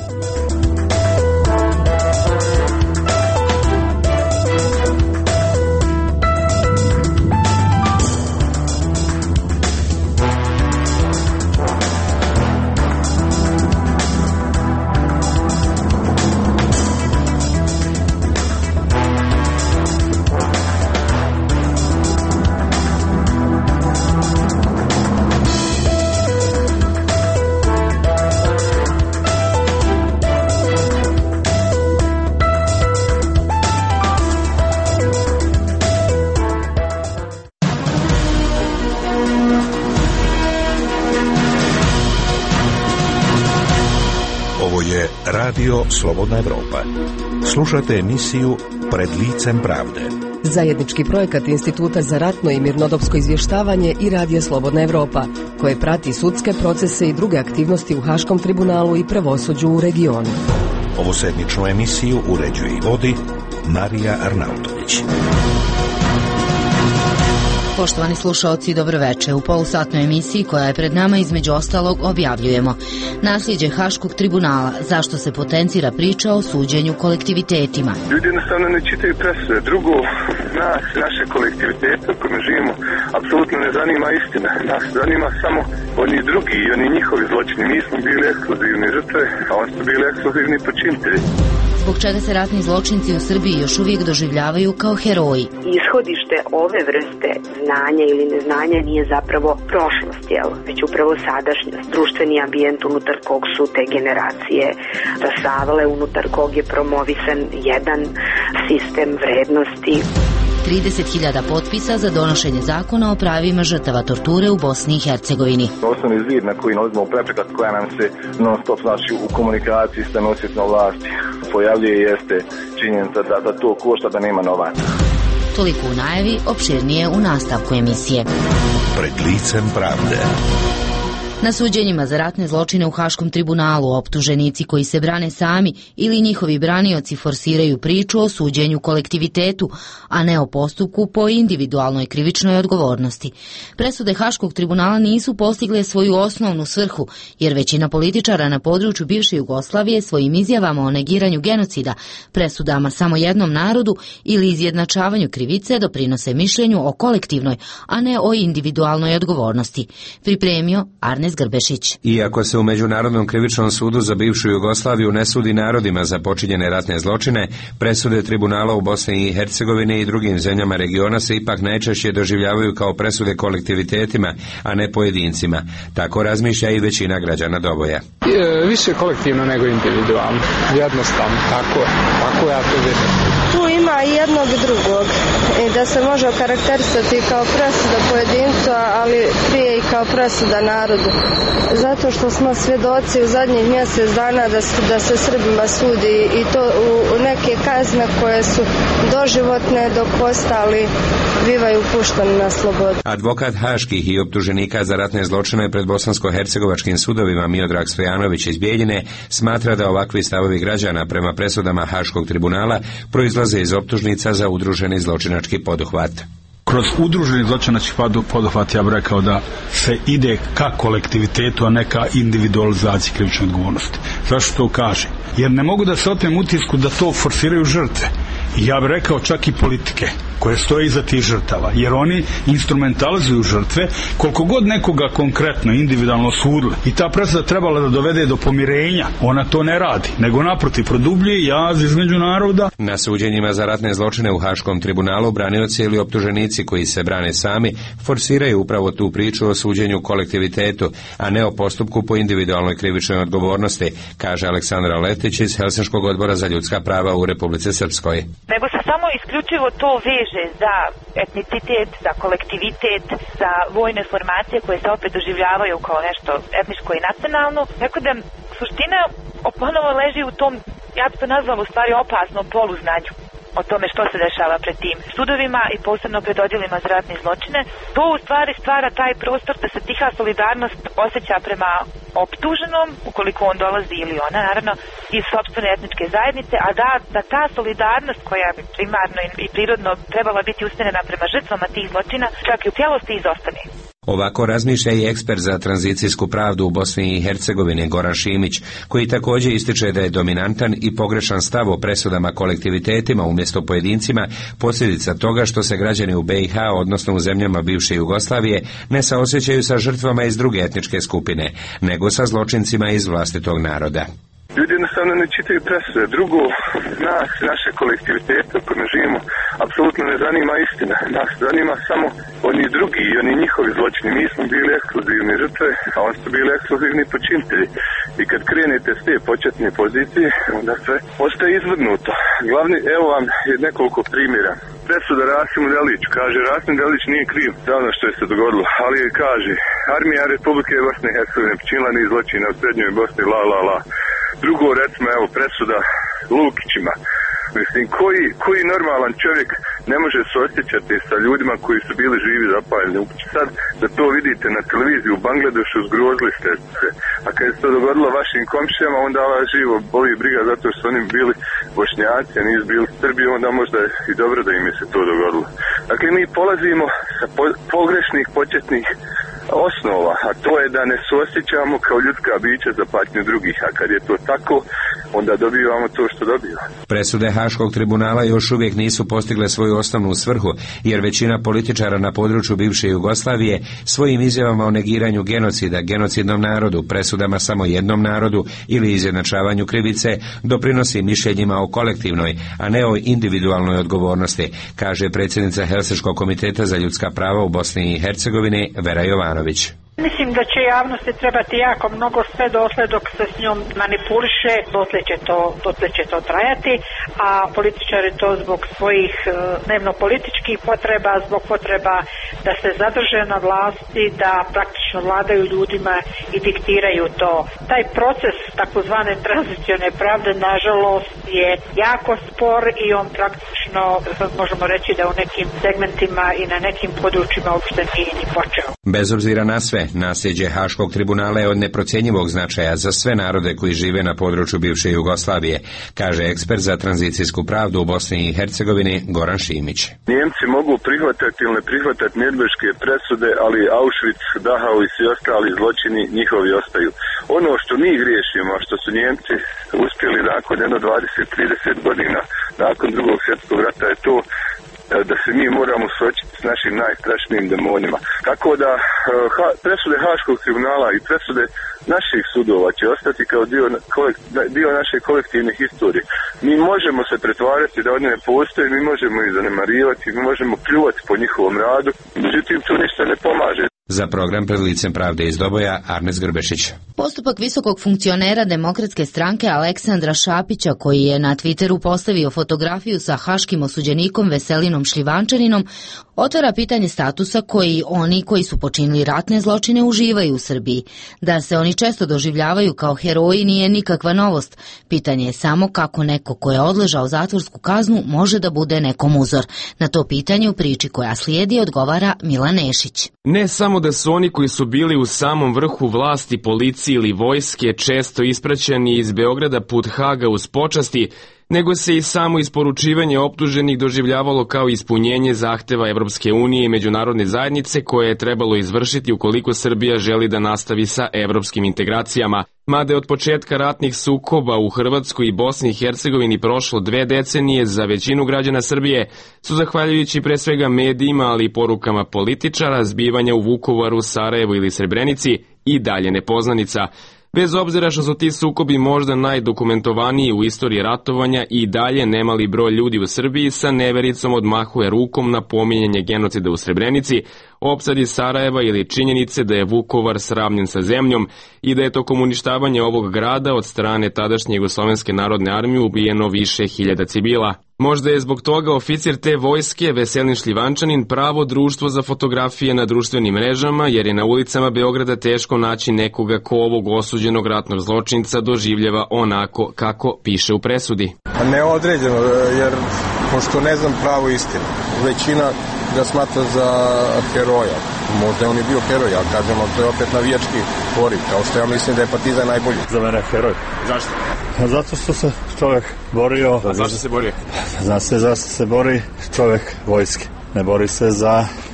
Radio Slobodna Evropa. Slušate emisiju Pred licem pravde. Zajednički projekat Instituta za ratno i mirnodopsko izvještavanje i Radija Slobodna Evropa, koje prati sudske procese i druge aktivnosti u Haškom tribunalu i pravosuđu u regionu. Ovu sedmičnu emisiju uređuje i vodi Marija Arnautović. Poštovani slušaoci, dobroveče. U polusatnoj emisiji koja je pred nama između ostalog objavljujemo nasljeđe Haškog tribunala, zašto se potencira priča o suđenju kolektivitetima. Ljudi jednostavno ne čitaju presude. Drugo, naše kolektivitete u kojima živimo apsolutno ne zanima istina. Nas zanima samo oni drugi i oni njihovi zločini. Mi smo bili ekskluzivni žrtve, a oni su bili ekskluzivni počinitelji. Zbog čega se ratni zločinci u Srbiji još uvijek doživljavaju kao heroji. Ishodište ove vrste znanja ili neznanja nije zapravo prošlost, već upravo sadašnjost. Društveni ambijent unutar kog su te generacije rasavale, unutar kog je promovisan jedan sistem vrednosti. 30.000 potpisa za donošenje zakona o pravima žrtava torture u Bosni i Hercegovini. Osnovni zid na koji nalazimo preprekat koja nam se non stop u komunikaciji sa nositeljem vlasti pojavljuje jeste činjenica da to košta, da nema novaca. Toliko u najavi, opširnije u nastavku emisije. Pred licem pravde. Na suđenjima za ratne zločine u Haškom tribunalu optuženici koji se brane sami ili njihovi branioci forsiraju priču o suđenju kolektivitetu, a ne o postupku po individualnoj krivičnoj odgovornosti. Presude Haškog tribunala nisu postigle svoju osnovnu svrhu, jer većina političara na području bivše Jugoslavije svojim izjavama o negiranju genocida, presudama samo jednom narodu ili izjednačavanju krivice doprinose mišljenju o kolektivnoj, a ne o individualnoj odgovornosti. Pripremio Arnes Grbešić. Iako se u Međunarodnom krivičnom sudu za bivšu Jugoslaviju ne sudi narodima za počinjene ratne zločine, presude tribunala u Bosni i Hercegovini i drugim zemljama regiona se ipak najčešće doživljavaju kao presude kolektivitetima, a ne pojedincima. Tako razmišlja i većina građana Doboja. Više kolektivno nego individualno. Jednostavno, tako ja to vidim. Tu ima i jednog i drugog. I da se može okarakterisati kao presuda pojedinca, ali prije i kao presuda narodu. Zato što smo svjedoci u zadnjih mjesec dana da se Srbima sudi i to u neke kazne koje su doživotne, dok ostali bivaju pušteni na slobodu. Advokat haških i optuženika za ratne zločine pred bosansko-hercegovačkim sudovima Miodrag Stojanović iz Bijeljine smatra da ovakvi stavovi građana prema presudama Haškog tribunala proizlaze iz optužnica za udruženi zločinački poduhvat. Kroz udruženi zločinački poduhvat ja bih rekao da se ide ka kolektivitetu, a ne ka individualizaciji krivične odgovornosti. Zašto to kažem? Jer ne mogu da se otmem utisku da to forsiraju žrtve. Ja bih rekao čak i politike koje stoje iza tih žrtava, jer oni instrumentalizuju žrtve koliko god nekoga konkretno, individualno sudili. I ta presuda trebala da dovede do pomirenja. Ona to ne radi, nego naprotiv produbljuje jaz između naroda. Na suđenjima za ratne zločine u Haškom tribunalu branioci ili optuženici koji se brane sami forsiraju upravo tu priču o suđenju kolektivitetu, a ne o postupku po individualnoj krivičnoj odgovornosti, kaže Aleksandra Letić iz Helsinškog odbora za ljudska prava u Republici Srpskoj. Nego se samo isključivo to veže za etnicitet, za kolektivitet, za vojne formacije koje se opet doživljavaju kao nešto etničko i nacionalno. Tako da suština ponovo leži u tom, ja bih to nazvala u stvari opasnom poluznanju o tome što se dešava pred tim sudovima i posebno pred odjelima za ratne zločine. To u stvari stvara taj prostor da se tiha solidarnost osjeća prema optuženom, ukoliko on dolazi ili ona, naravno, iz sopstvene etničke zajednice, a da ta solidarnost koja bi primarno i prirodno trebala biti usmjerena prema žrtvama tih zločina, čak i u cijelosti izostane. Ovako razmišlja i ekspert za tranzicijsku pravdu u Bosni i Hercegovini Goran Šimić, koji također ističe da je dominantan i pogrešan stav o presudama kolektivitetima umjesto pojedincima posljedica toga što se građani u BiH, odnosno u zemljama bivše Jugoslavije, ne saosjećaju sa žrtvama iz druge etničke skupine, nego sa zločincima iz vlastitog naroda. Ljudi jednostavno ne čitaju presude. Drugo, nas, naše kolektivitete u kojima živimo, apsolutno ne zanima istina. Nas zanima samo oni drugi i oni njihovi zločini. Mi smo bili ekskluzivni žrtve, a oni su bili ekskluzivni počinitelji. I kad krenete s te početne pozicije, onda sve ostaje izvrnuto. Glavni, evo vam nekoliko primjera. Presuda Rasimu Deliću. Kaže, Rasim Delić nije kriv za ono što je se dogodilo, ali kaže, armija Republike Bosne i Hercegovine počinila niz zločina u srednjoj Bosni, la. Drugo, recimo, evo, presuda Lukićima. Mislim, koji normalan čovjek ne može se osjećati sa ljudima koji su bili živi zapaljeni. Sad, da to vidite na televiziji u Bangladešu, zgrozili ste se. A kad se to dogodilo vašim komšijama, onda vas živo boli briga zato što su oni bili Bošnjaci, a nisu bili Srbi, onda možda je i dobro da im je se to dogodilo. Dakle, mi polazimo sa pogrešnih početnih osnova, a to je da ne suosjećamo kao ljudska bića za patnju drugih, a kad je to tako, onda dobivamo to što dobivamo. Presude Haškog tribunala još uvijek nisu postigle svoju osnovnu svrhu, jer većina političara na području bivše Jugoslavije svojim izjavama o negiranju genocida, genocidnom narodu, presudama samo jednom narodu ili izjednačavanju krivice doprinosi mišljenjima o kolektivnoj, a ne o individualnoj odgovornosti, kaže predsjednica Helsinškog komiteta za ljudska prava u Bosni i Hercegovini Vera Jovanović. Mislim da će javnosti trebati jako mnogo sve dotle dok se s njom manipuliše, dotle će to trajati, a političari to zbog svojih dnevno-političkih potreba, zbog potreba da se zadrže na vlasti, da praktično vladaju ljudima i diktiraju to. Taj proces takozvane tranzicione pravde nažalost je jako spor i on praktično možemo reći da u nekim segmentima i na nekim područjima uopšte nije ni počeo. Bez obzira na sve, nasljeđe Haškog tribunala je od neprocjenjivog značaja za sve narode koji žive na području bivše Jugoslavije, kaže ekspert za tranzicijsku pravdu u Bosni i Hercegovini Goran Šimić. Njemci mogu prihvatati ili ne prihvatati nürnberške presude, ali Auschwitz, Dachau i svi ostali zločini njihovi ostaju. Ono što mi griješimo, a što su Njemci uspjeli nakon 20-30 godina nakon drugog svjetskog rata, je to da se mi moramo suočiti s našim najstrašnijim demonima. Tako da presude Haškog tribunala i presude naših sudova će ostati kao dio naše kolektivne historije. Mi možemo se pretvarati da one ne postoje, mi možemo ih zanemarivati, mi možemo pljuvati po njihovom radu, međutim to ništa ne pomaže. Za program Pred licem pravde iz Doboja, Arnes Grbešić. Postupak visokog funkcionera Demokratske stranke Aleksandra Šapića, koji je na Twitteru postavio fotografiju sa haškim osuđenikom Veselinom Šljivančaninom, otvara pitanje statusa koji oni koji su počinili ratne zločine uživaju u Srbiji. Da se oni često doživljavaju kao heroji nije nikakva novost. Pitanje je samo kako neko ko je odležao zatvorsku kaznu može da bude nekom uzor. Na to pitanje u priči koja slijedi odgovara Milan Nešić. Ne samo da su oni koji su bili u samom vrhu vlasti, policije ili vojske često ispraćeni iz Beograda put Haga uz počasti, nego se i samo isporučivanje optuženih doživljavalo kao ispunjenje zahteva Evropske unije i međunarodne zajednice koje je trebalo izvršiti ukoliko Srbija želi da nastavi sa evropskim integracijama. Mada je od početka ratnih sukoba u Hrvatskoj i Bosni i Hercegovini prošlo 2 decenije, za većinu građana Srbije su zahvaljujući pre svega medijima, ali i porukama političara, zbivanja u Vukovaru, Sarajevu ili Srebrenici i dalje nepoznanica. Bez obzira što su ti sukobi možda najdokumentovaniji u istoriji ratovanja, i dalje nemali broj ljudi u Srbiji sa nevericom odmahuje rukom na pominjanje genocida u Srebrenici, opsadi Sarajeva ili činjenice da je Vukovar sravnjen sa zemljom i da je tokom uništavanja ovog grada od strane tadašnje Jugoslovenske narodne armije ubijeno više hiljada civila. Možda je zbog toga oficir te vojske, Veselin Šljivančanin, pravo društvo za fotografije na društvenim mrežama, jer je na ulicama Beograda teško naći nekoga ko ovog osuđenog ratnog zločinca doživljava onako kako piše u presudi. Neodređeno, jer pošto ne znam pravu istinu, većina ga smatra za heroja. Možda on je bio heroj, ali kažemo, to je opet navijački poriv, kao što ja mislim da je Partizan najbolji. Za mene je heroj. Zašto? Zato što se čovjek borio. A zašto se borio? Zna se zašto se bori čovjek vojske. Ne bori se za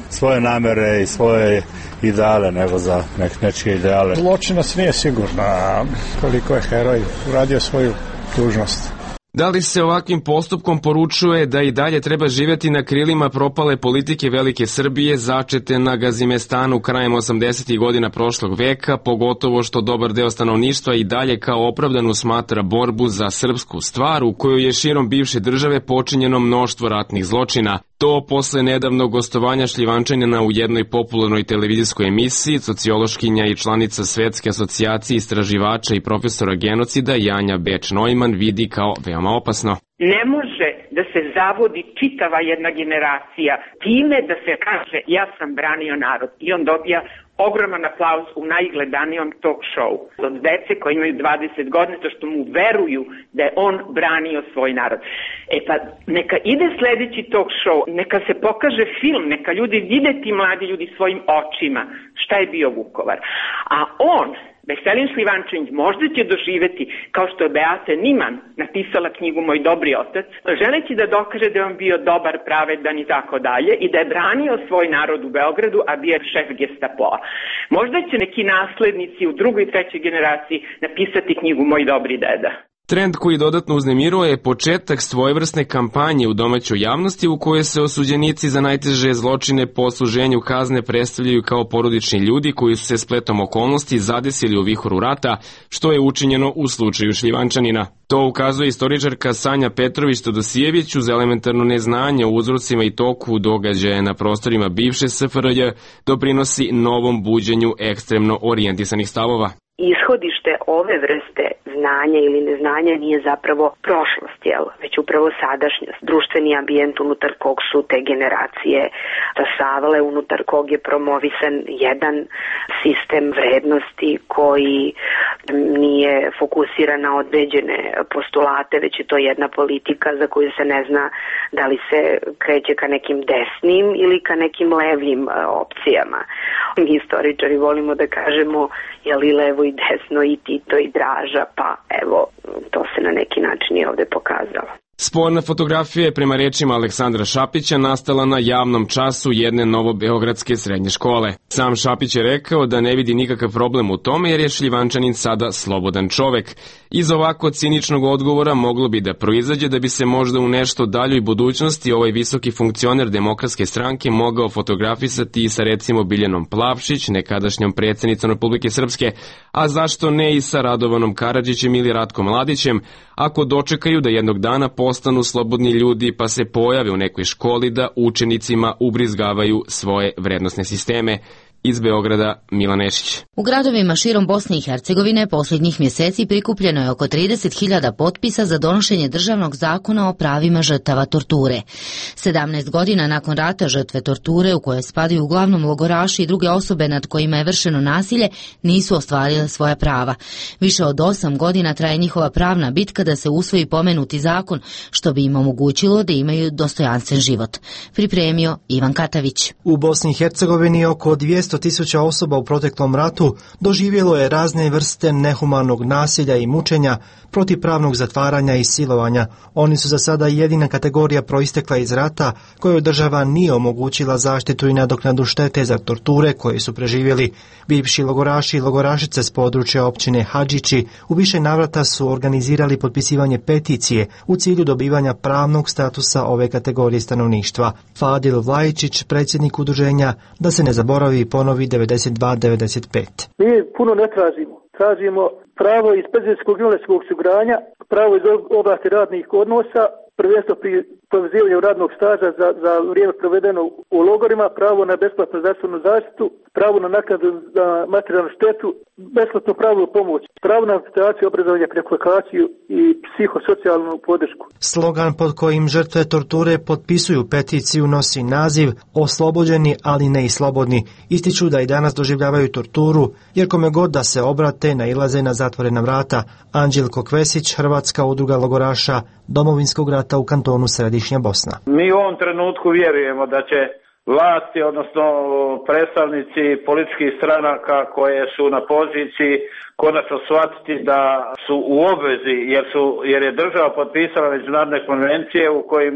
svoje namere i svoje ideale nego za nečije ideale. Zločinac nije sigurno, a koliko je heroj uradio svoju dužnost. Da li se ovakvim postupkom poručuje da i dalje treba živjeti na krilima propale politike Velike Srbije začete na Gazimestanu krajem 80. godina prošlog veka, pogotovo što dobar deo stanovništva i dalje kao opravdanu smatra borbu za srpsku stvar u kojoj je širom bivše države počinjeno mnoštvo ratnih zločina. To posle nedavnog gostovanja Šljivančanina u jednoj popularnoj televizijskoj emisiji, sociološkinja i članica Svetske asocijacije istraživača i profesora genocida Janja Beč-Neumann vidi kao veoma opasno. Ne može da se zavodi čitava jedna generacija time da se kaže ja sam branio narod i on dobija ogroman aplauz u najgledanijom talk show od dece koji imaju 20 godina to što mu veruju da je on branio svoj narod. E pa neka ide sledeći talk show, neka se pokaže film, neka ljudi vide ti mladi ljudi svojim očima šta je bio Vukovar. A on, Veselin Šljivančanić, možda će doživeti, kao što je Beate Niman napisala knjigu Moj dobri otac, želeći da dokaže da je on bio dobar, pravedan i tako dalje i da je branio svoj narod u Beogradu, a bio je šef Gestapoa. Možda će neki naslednici u drugoj i trećoj generaciji napisati knjigu Moj dobri deda. Trend koji dodatno uznemiruje je početak svojevrsne kampanje u domaćoj javnosti u kojoj se osuđenici za najteže zločine po odsluženju kazne predstavljaju kao porodični ljudi koji su se spletom okolnosti zadesili u vihoru rata, što je učinjeno u slučaju Šljivančanina. To ukazuje istoričarka Sanja Petrović-Todosijević uz elementarno neznanje o uzrocima i toku događaja na prostorima bivše SFRJ doprinosi novom buđenju ekstremno orijentisanih stavova. Ishodište ove vrste znanja ili neznanja nije zapravo prošlost, već upravo sadašnjost. Društveni ambijent unutar kog su te generacije stasavale, unutar kog je promovisan jedan sistem vrednosti koji nije fokusiran na određene postulate, već je to jedna politika za koju se ne zna da li se kreće ka nekim desnim ili ka nekim levim opcijama. Mi historičari volimo da kažemo je li levo i desno i Tito i Draža, pa evo, to se na neki način i ovde pokazalo. Sporna fotografija je prema rečima Aleksandra Šapića nastala na javnom času jedne novobeogradske srednje škole. Sam Šapić je rekao da ne vidi nikakav problem u tome jer je Šljivančanin sada slobodan čovek. Iz ovako ciničnog odgovora moglo bi da proizađe da bi se možda u nešto daljoj budućnosti ovaj visoki funkcioner Demokratske stranke mogao fotografisati i sa recimo Biljanom Plavšić, nekadašnjom predsjednicom Republike Srpske, a zašto ne i sa Radovanom Karadžićem ili Ratkom Mladićem, ako dočekaju da jednog dana postanu slobodni ljudi pa se pojave u nekoj školi da učenicima ubrizgavaju svoje vrednosne sisteme. Iz Beograda, Milan Nešić. U gradovima širom Bosne i Hercegovine posljednjih mjeseci prikupljeno je oko 30.000 potpisa za donošenje državnog zakona o pravima žrtava torture. 17 godina nakon rata žrtve torture, u koje spadaju uglavnom logoraši i druge osobe nad kojima je vršeno nasilje, nisu ostvarile svoja prava. Više od 8 godina traje njihova pravna bitka da se usvoji pomenuti zakon, što bi im omogućilo da imaju dostojanstven život. Pripremio Ivan Katavić. U Bosni i Hercegovini oko 200.000 osoba u proteklom ratu doživjelo je razne vrste nehumanog nasilja i mučenja, protivpravnog zatvaranja i silovanja. Oni su za sada jedina kategorija proistekla iz rata kojoj država nije omogućila zaštitu i nadoknadu štete za torture koje su preživjeli. Bivši logoraši i logorašice s područja općine Hadžići u više navrata su organizirali potpisivanje peticije u cilju dobivanja pravnog statusa ove kategorije stanovništva. Fadil Vlajičić, predsjednik udruženja Da se ne zaboravi i ponovi 92-95. Mi puno ne tražimo. Tražimo pravo iz penzijskog i invalidskog osiguranja, pravo iz oblasti radnih odnosa, prvenstvo pri povezivanju radnog staža za vrijeme provedeno u logorima, pravo na besplatnu zdravstvenu zaštitu, pravo na naknadu za materijalnu štetu, besplatnu pravnu pomoć, pravo na amputaciju, obrazovanje, prekvalifikaciju i psihosocijalnu podršku. Slogan pod kojim žrtve torture potpisuju peticiju nosi naziv Oslobođeni, ali ne i slobodni. Ističu da i danas doživljavaju torturu, jer kome god da se obrate nailaze na zatvorena vrata. Anđelko Kvesić, Hrvatska udruga logoraša Domovinskog rata u kantonu Središnja Bosna. Mi u ovom trenutku vjerujemo da će vlasti, odnosno predstavnici političkih stranaka koje su na poziciji konačno shvatiti da su u obvezi jer je država potpisala međunarodne konvencije u kojima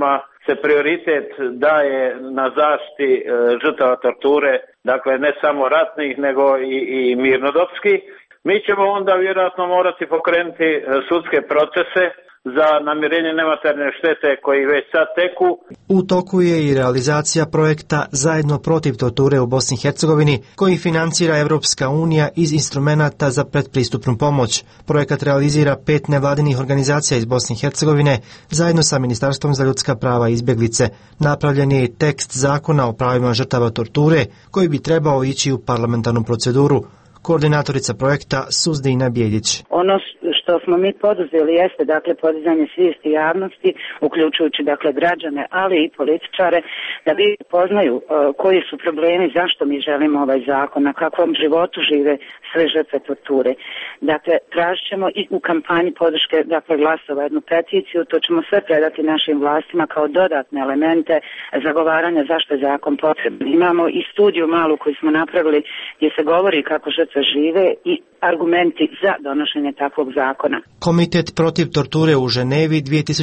se prioritet daje na zaštiti žrtava torture, dakle ne samo ratnih nego i mirnodopskih. Mi ćemo onda vjerojatno morati pokrenuti sudske procese za namirenje nematerijalne štete koji već sad teku. U toku je i realizacija projekta Zajedno protiv torture u Bosni i Hercegovini, koji financira Evropska unija iz instrumenata za predpristupnu pomoć. Projekat realizira 5 nevladinih organizacija iz Bosne i Hercegovine zajedno sa Ministarstvom za ljudska prava i izbjeglice. Napravljen je i tekst zakona o pravima žrtava torture koji bi trebao ići u parlamentarnu proceduru. Koordinatorica projekta Suzdina Bjeljić. Ono što smo mi poduzeli jeste dakle podizanje svijesti javnosti, uključujući dakle građane, ali i političare, da vi poznaju koji su problemi, zašto mi želimo ovaj zakon, na kakvom životu žive sve žrtve torture. Dakle, tražit ćemo i u kampanji podrške dakle glasova jednu peticiju, to ćemo sve predati našim vlastima kao dodatne elemente zagovaranja zašto je zakon potreban. Imamo i studiju malu koju smo napravili gdje se govori kako žrtve žive i argumenti za donošenje takvog zakona. Komitet protiv torture u Ženevi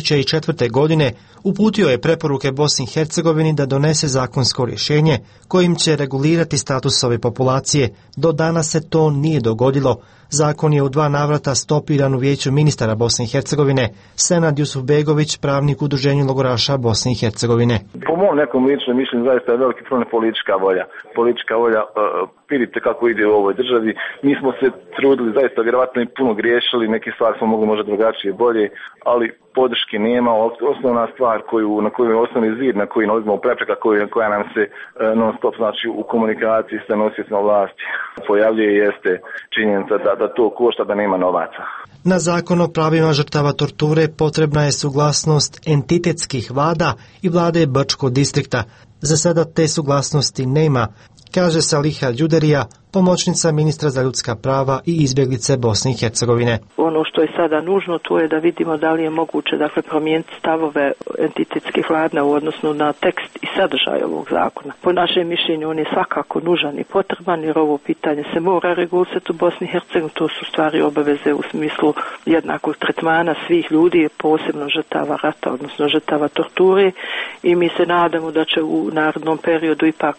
2004. godine uputio je preporuke Bosni i Hercegovini da donese zakonsko rješenje kojim će regulirati status ove populacije. Do danas se to nije dogodilo. Zakon je u 2 navrata stopiran u Vijeću ministara Bosne i Hercegovine. Senad Jusufbegović, pravnik u Udruženju logoraša Bosne i Hercegovine. Po mom nekom ličnom mišljenju zaista je veliki problem politička volja. Politička volja, vidite kako ide u ovoj državi. Mi smo se trudili, zaista vjerovatno i puno griješili, neke stvari smo mogli možda drugačije, bolje, ali podrške nema. Osnovna stvar na koju je osnovni zid, na koji nalazimo prepreka koja nam se non stop, znači u komunikaciji sa nosiocima vlasti pojavljuje, jeste činjenica da to košta, da nema novaca. Na zakon o pravima žrtava torture potrebna je suglasnost entitetskih vlada i vlade Brčkog distrikta. Za sada te suglasnosti nema, kaže Saliha Ljuderija, pomoćnica ministra za ljudska prava i izbjeglice Bosne i Hercegovine. Ono što je sada nužno to je da vidimo da li je moguće dakle promijeniti stavove entitetskih vlada u odnosu na tekst i sadržaj ovog zakona. Po našem mišljenju on je svakako nužan i potreban jer ovo pitanje se mora regulirati u Bosni i Hercegovini. To su stvari obaveze u smislu jednakog tretmana svih ljudi, posebno žrtava rata, odnosno žrtava torture, i mi se nadamo da će u narednom periodu ipak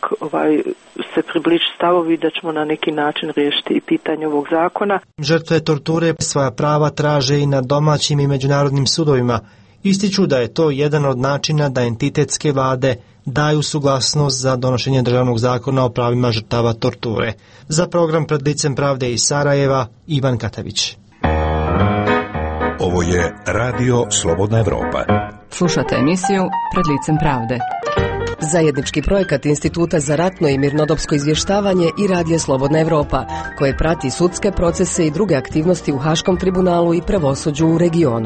se približiti stavovi da ćemo na neki način riješiti i pitanje ovog zakona. Žrtve torture svoja prava traže i na domaćim i međunarodnim sudovima. Ističu da je to jedan od načina da entitetske vlade daju suglasnost za donošenje državnog zakona o pravima žrtava torture. Za program Pred licem pravde iz Sarajeva, Ivan Katavić. Ovo je Radio Slobodna Evropa. Slušate emisiju Pred licem pravde. Zajednički projekat Instituta za ratno i mirnodopsko izvještavanje i Radija Slobodna Evropa, koje prati sudske procese i druge aktivnosti u Haškom tribunalu i pravosuđu u regionu.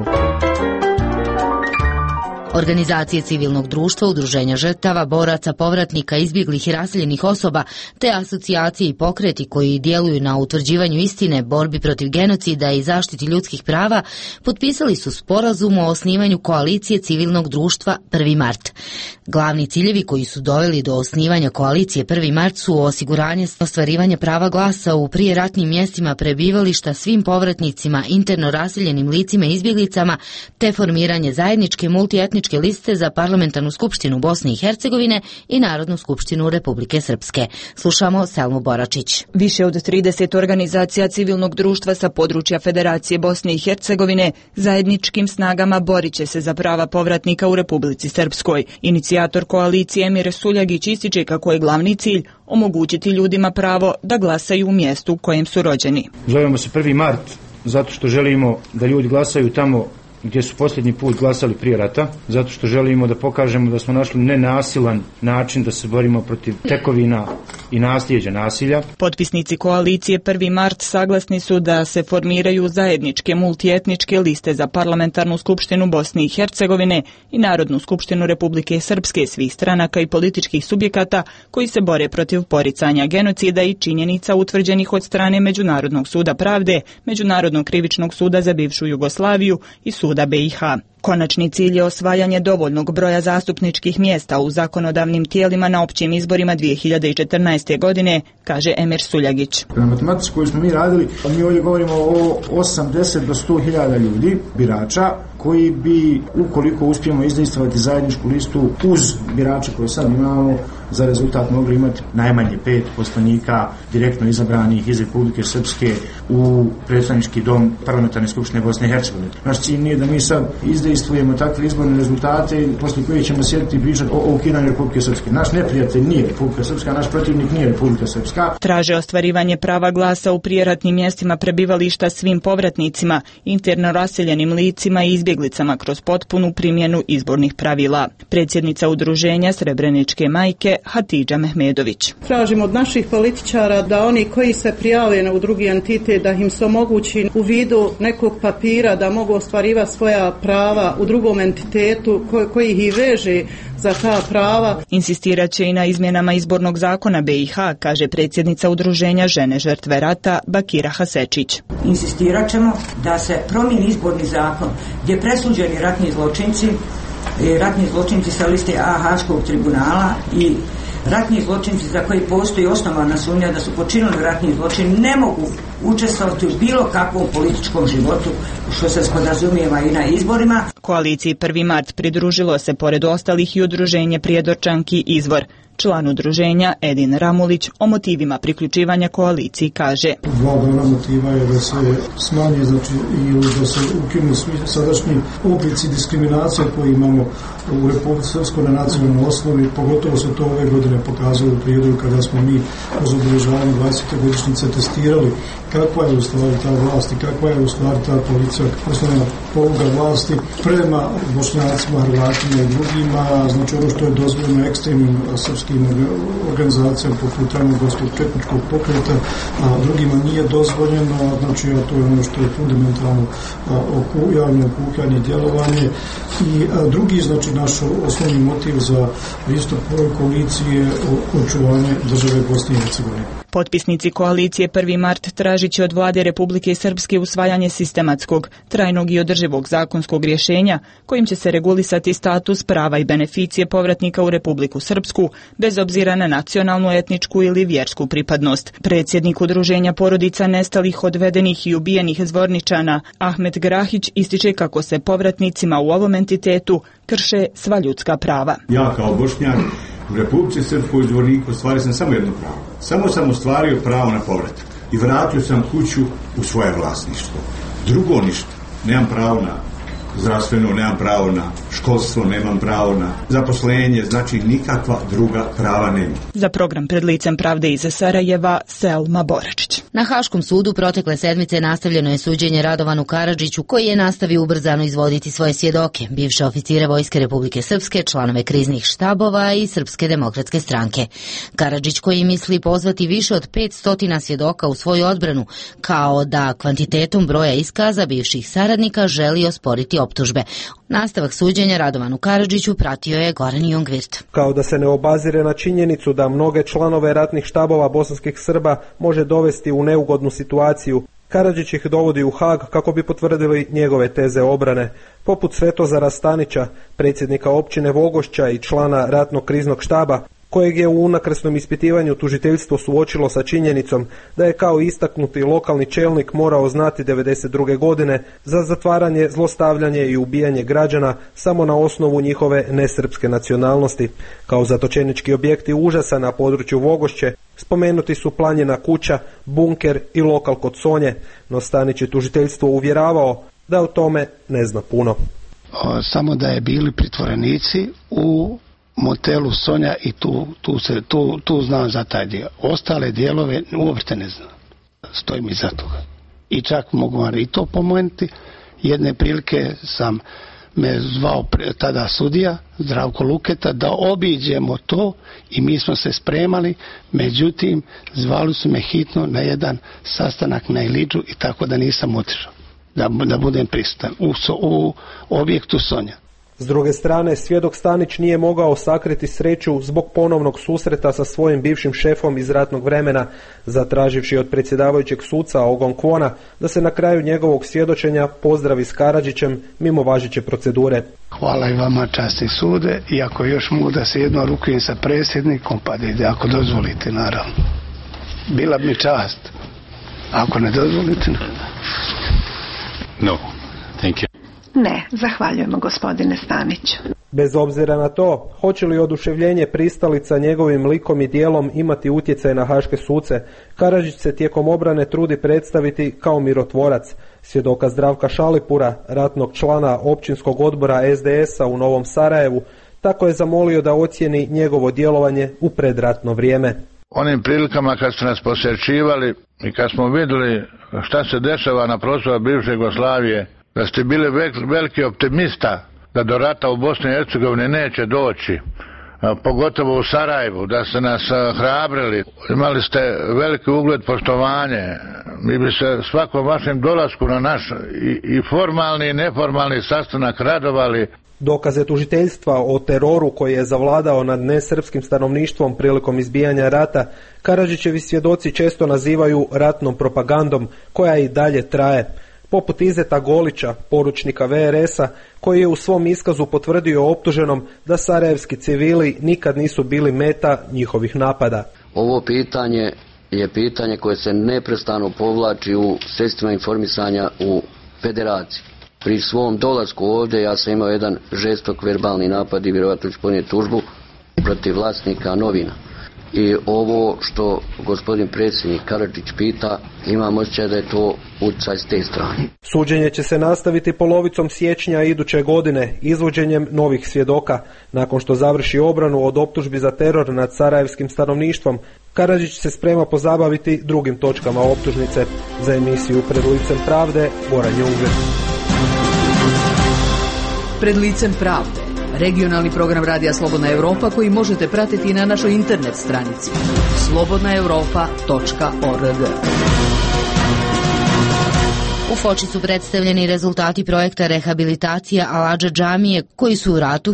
Organizacije civilnog društva, udruženja žrtava, boraca, povratnika, izbjeglih i raseljenih osoba, te asocijacije i pokreti koji djeluju na utvrđivanju istine, borbi protiv genocida i zaštiti ljudskih prava, potpisali su sporazum o osnivanju koalicije civilnog društva 1. mart. Glavni ciljevi koji su doveli do osnivanja koalicije 1. mart su osiguranje ostvarivanja prava glasa u prijeratnim mjestima prebivališta svim povratnicima, interno raseljenim licima i izbjeglicama, te formiranje zajedničke multietničke liste za Parlamentarnu skupštinu Bosne i Hercegovine i Narodnu skupštinu Republike Srpske. Slušamo Selmu Boračić. Više od 30 organizacija civilnog društva sa područja Federacije Bosne i Hercegovine zajedničkim snagama borit će se za prava povratnika u Republici Srpskoj. Inicijator koalicije Emir Suljagić ističe kako je glavni cilj omogućiti ljudima pravo da glasaju u mjestu u kojem su rođeni. Zovemo se 1. mart zato što želimo da ljudi glasaju tamo gdje su posljednji put glasali prije rata, zato što želimo da pokažemo da smo našli nenasilan način da se borimo protiv tekovina i nasljeđa nasilja. Potpisnici koalicije 1. mart saglasni su da se formiraju zajedničke multietničke liste za Parlamentarnu skupštinu Bosne i Hercegovine i Narodnu skupštinu Republike Srpske svih stranaka i političkih subjekata koji se bore protiv poricanja genocida i činjenica utvrđenih od strane Međunarodnog suda pravde, Međunarodnog krivičnog suda za bivšu Jugoslaviju i Suda BiH. Konačni cilj je osvajanje dovoljnog broja zastupničkih mjesta u zakonodavnim tijelima na općim izborima 2014. godine, kaže Emir Suljagić. Prema matematici koju smo mi radili, mi ovdje govorimo o 80 do 100 hiljada ljudi, birača, koji bi, ukoliko uspijemo izdejstvovati zajedničku listu uz birače koje sad imamo, za rezultat mogli imati najmanje 5 poslanika direktno izabranih iz Republike Srpske u predstavnički dom Parlamentarne skupštine Bosne i Hercegovine. Naš cilj nije da mi sad izdejstvujemo takve izborne rezultate poslije koje ćemo sjediti i pričati o ukidanju Republike Srpske. Naš neprijatelj nije Republika Srpska, naš protivnik nije Republika Srpska. Traže ostvarivanje prava glasa u prijeratnim mjestima prebivališta svim povratnicima, interno raseljenim licima i izbjeglicama kroz potpunu primjenu izbornih pravila. Predsjednica udruženja Srebreničke majke Hatidža Mehmedović. Tražimo od naših političara da oni koji se prijave u drugi entitet, da im se omogući u vidu nekog papira da mogu ostvarivati svoja prava u drugom entitetu koji ih i veže za ta prava. Insistirat će i na izmjenama izbornog zakona BiH, kaže predsjednica udruženja Žene žrtve rata Bakira Hasečić. Insistirat ćemo da se promijeni izborni zakon gdje presuđeni ratni zločinci sa liste A Haškog tribunala i ratni zločinci za koji postoji osnovana sumnja da su počinili ratni zločin ne mogu učestvovati u bilo kakvom političkom životu, što se podrazumijeva i na izborima. Koaliciji 1. mart pridružilo se pored ostalih i udruženje Prijedorčanki Izvor. Član udruženja Edin Ramulić o motivima priključivanja koaliciji kaže: Dva glavna motiva je da se smanje, ili da se ukinu svi sadašnji oblici diskriminacije koje imamo u Republici Srpskoj na nacionalnoj osnovi, pogotovo se to ove godine pokazalo u Prijedoru kada smo mi uz obilježavanje 20. godišnjice testirali kakva je u stvari ta vlast i kakva je u stvari ta policija, osnovna poluga vlasti prema Bošnjacima, Hrvatima i drugima, znači ono što je dozvoljeno ekstremnim srpskim organizacijama poput Ravnogorskog četničkog pokreta, a drugima nije dozvoljeno, znači to je ono što je fundamentalno javno okupljanje, djelovanje i drugi, znači naš osnovni motiv za pristup ovoj koaliciji je očuvanje države Bosne i Hercegovine. Potpisnici koalicije 1. mart tražit će od vlade Republike Srpske usvajanje sistematskog, trajnog i održivog zakonskog rješenja kojim će se regulisati status, prava i beneficije povratnika u Republiku Srpsku bez obzira na nacionalnu, etničku ili vjersku pripadnost. Predsjednik udruženja porodica nestalih, odvedenih i ubijenih Zvorničana Ahmet Grahić ističe kako se povratnicima u ovom entitetu krše sva ljudska prava. Ja kao Bošnjak u Republici Srpskoj u Zvorniku ostvario sam samo jedno pravo. Samo sam ostvario pravo na povratak i vratio sam kuću u svoje vlasništvo. Drugo ništa. Nemam pravo na zdravstveno, nemam pravo na školstvo, nemam pravo na zaposlenje, znači nikakva druga prava nema. Za program Pred licem pravde iz Sarajeva, Selma Boračić. Na Haškom sudu protekle sedmice nastavljeno je suđenje Radovanu Karadžiću, koji je nastavio ubrzano izvoditi svoje svjedoke, bivše oficire Vojske Republike Srpske, članove kriznih štabova i Srpske demokratske stranke. Karadžić, koji misli pozvati više od 500 svjedoka u svoju odbranu, kao da kvantitetom broja iskaza bivših saradnika želi osporiti optužbe. Nastavak suđenja Radovanu Karadžiću pratio je Goran Jungvirt. Kao da se ne obazire na činjenicu da mnoge članove ratnih štabova bosanskih Srba može dovesti u neugodnu situaciju, Karadžić ih dovodi u Hag kako bi potvrdili njegove teze obrane, poput Svetozara Stanića, predsjednika općine Vogošća i člana ratnog kriznog štaba, kojeg je u unakrsnom ispitivanju tužiteljstvo suočilo sa činjenicom da je kao istaknuti lokalni čelnik morao znati 1992. godine za zatvaranje, zlostavljanje i ubijanje građana samo na osnovu njihove nesrpske nacionalnosti. Kao zatočenički objekti užasa na području Vogošće spomenuti su Planjena kuća, bunker i lokal kod Sonje, no Stanić je tužiteljstvo uvjeravao da o tome ne zna puno. Samo da je bili pritvorenici u motelu Sonja i tu znam za taj dio. Ostale dijelove uopšte ne znam. Stojim iza toga. I čak mogu vam i to pomenuti. Jedne prilike sam me zvao tada sudija Zdravko Luketa da obiđemo to i mi smo se spremali, međutim zvali su me hitno na jedan sastanak na Iliđu i tako da nisam otišao da budem prisutan u objektu Sonja. S druge strane, svjedok Stanić nije mogao sakriti sreću zbog ponovnog susreta sa svojim bivšim šefom iz ratnog vremena, zatraživši od predsjedavajućeg suca Ogon Kvona da se na kraju njegovog svjedočenja pozdravi s Karadžićem mimo važeće procedure. Hvala i vama, časni sude, i ako još mogu da se jedno rukujem sa predsjednikom, pa da ide, ako dozvolite, naravno. Bila bi mi čast. Ako ne dozvolite, no, thank you. Ne, zahvaljujemo gospodine Staniću. Bez obzira na to, hoće li oduševljenje pristalica njegovim likom i dijelom imati utjecaj na haške suce, Karadžić se tijekom obrane trudi predstaviti kao mirotvorac. Svjedoka Zdravka Šalipura, ratnog člana općinskog odbora SDS-a u Novom Sarajevu, tako je zamolio da ocijeni njegovo djelovanje u predratno vrijeme. Onim prilikama kad su nas posjećivali i kad smo vidjeli šta se dešava na prostoru bivše Jugoslavije, da ste bili veliki optimista da do rata u Bosni i Hercegovini neće doći, pogotovo u Sarajevu, da ste nas hrabrili, imali ste veliki ugled, poštovanje, mi bi se svakom vašem dolasku na naš i formalni i neformalni sastanak radovali. Dokaze tužiteljstva o teroru koji je zavladao nad nesrpskim stanovništvom prilikom izbijanja rata, Karadžićevi svjedoci često nazivaju ratnom propagandom koja i dalje traje. Poput Izeta Golića, poručnika VRS-a, koji je u svom iskazu potvrdio optuženom da sarajevski civili nikad nisu bili meta njihovih napada. Ovo pitanje je pitanje koje se neprestano povlači u sredstvima informisanja u federaciji. Pri svom dolasku ovdje ja sam imao jedan žestok verbalni napad i vjerojatno ću podnijeti tužbu protiv vlasnika novina. I ovo što gospodin predsjednik Karadžić pita, imam osjećaj da je to utjecaj s te strane. Suđenje će se nastaviti polovicom siječnja iduće godine izvođenjem novih svjedoka. Nakon što završi obranu od optužbi za teror nad sarajevskim stanovništvom, Karadžić se sprema pozabaviti drugim točkama optužnice. Za emisiju Pred licem pravde, Goran Jungvir. Pred licem pravde, regionalni program Radija Slobodna Europa koji možete pratiti na našoj internet stranici slobodnaeuropa.org. U Foči su predstavljeni rezultati projekta rehabilitacija Aladža džamije koji su u ratu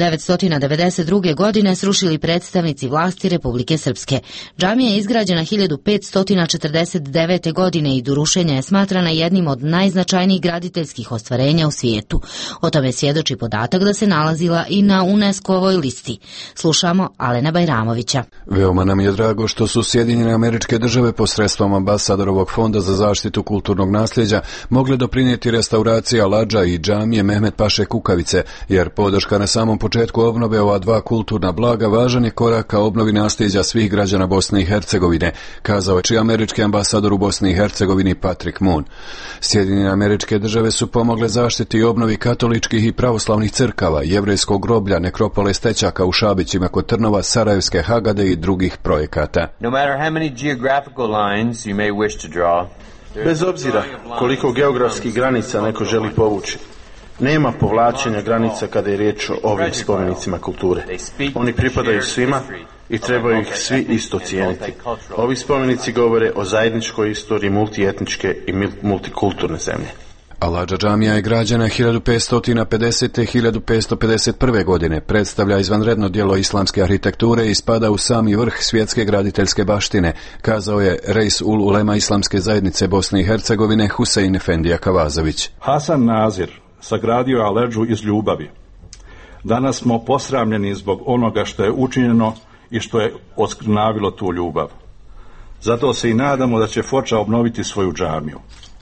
1992. godine srušili predstavnici vlasti Republike Srpske. Džamija je izgrađena 1549. godine i do rušenja je smatrana jednim od najznačajnijih graditeljskih ostvarenja u svijetu. O tome svjedoči podatak da se nalazila i na UNESCO-ovoj listi. Slušamo Alena Bajramovića. Veoma nam je drago što su Sjedinjene Američke Države posredstvom ambasadorovog fonda za zaštitu kulturnog nasljeđa mogle doprinijeti restauraciji Aladža i džamije Mehmet Paše Kukavice, jer podrška na samom početku obnove ova dva kulturna blaga važan je korak ka obnovi nasljeđa svih građana Bosne i Hercegovine, kazao je američki ambasador u Bosni i Hercegovini Patrick Moon. Sjedinjene Američke Države su pomogle zaštiti i obnovi katoličkih i pravoslavnih crkava, jevrejskog groblja, nekropole Stećaka u Šabićima kod Trnova, Sarajevske Hagade i drugih projekata. No matter how many geographical lines you may wish to draw, bez obzira koliko geografskih granica neko želi povući, nema povlačenja granica kada je riječ o ovim spomenicima kulture. Oni pripadaju svima i trebaju ih svi isto cijeniti. Ovi spomenici govore o zajedničkoj istoriji multietničke i multikulturne zemlje. Aladža džamija je građena 1550. i 1551. godine, predstavlja izvanredno djelo islamske arhitekture i spada u sami vrh svjetske graditeljske baštine, kazao je Reis ul Ulema Islamske zajednice Bosne i Hercegovine Husein Efendija Kavazović. Hasan Nazir sagradio Aladžu iz ljubavi. Danas smo posramljeni zbog onoga što je učinjeno i što je oskrnavilo tu ljubav. Zato se i nadamo da će Foča obnoviti svoju džamiju.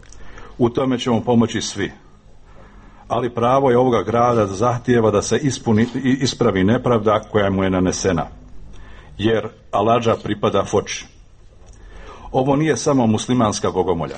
U tome ćemo pomoći svi. Ali pravo je ovoga grada zahtijeva da se ispravi nepravda koja mu je nanesena. Jer Aladža pripada Foči. Ovo nije samo muslimanska bogomolja.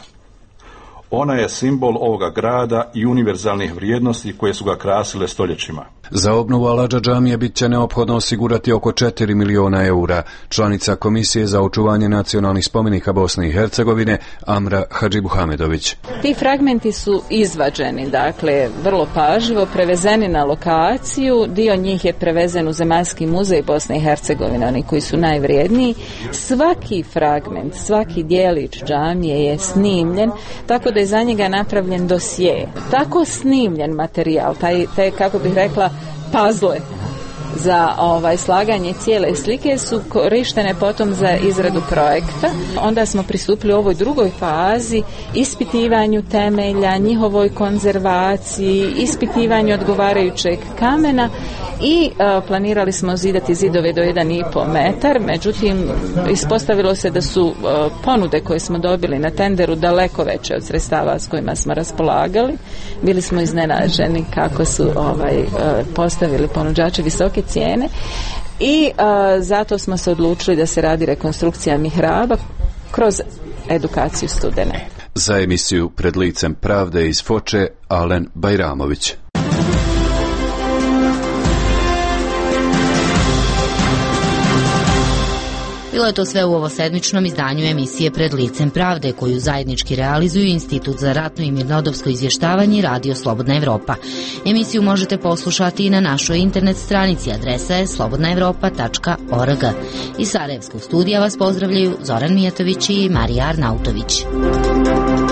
Ona je simbol ovoga grada i univerzalnih vrijednosti koje su ga krasile stoljećima. Za obnovu Aladža džamije bit će neophodno osigurati oko 4 miliona eura. Članica Komisije za očuvanje nacionalnih spomenika Bosne i Hercegovine Amra Hadžibuhamedović. Ti fragmenti su izvađeni, dakle, vrlo pažljivo, prevezeni na lokaciju. Dio njih je prevezen u Zemaljski muzej Bosne i Hercegovine, oni koji su najvrijedniji. Svaki fragment, svaki dijelić džamije je snimljen, tako da je za njega napravljen dosje. Tako snimljen materijal, taj kako bih rekla, puzzle za slaganje cijele slike su korištene potom za izradu projekta. Onda smo pristupili ovoj drugoj fazi, ispitivanju temelja, njihovoj konzervaciji, ispitivanju odgovarajućeg kamena i planirali smo zidati zidove do 1,5 metar, međutim ispostavilo se da su ponude koje smo dobili na tenderu daleko veće od sredstava s kojima smo raspolagali. Bili smo iznenađeni kako su postavili ponuđači visoke cijene i zato smo se odlučili da se radi rekonstrukcija mihraba kroz edukaciju studenata. Za emisiju Pred licem pravde iz Foče, Alen Bajramović. Bilo je to sve u ovosedmičnom izdanju emisije Pred licem pravde, koju zajednički realizuju Institut za ratno i mirnodopsko izvještavanje i Radio Slobodna Evropa. Emisiju možete poslušati i na našoj internet stranici, adresa je slobodnaevropa.org. Iz Sarajevskog studija vas pozdravljaju Zoran Mijatović i Marija Arnautović.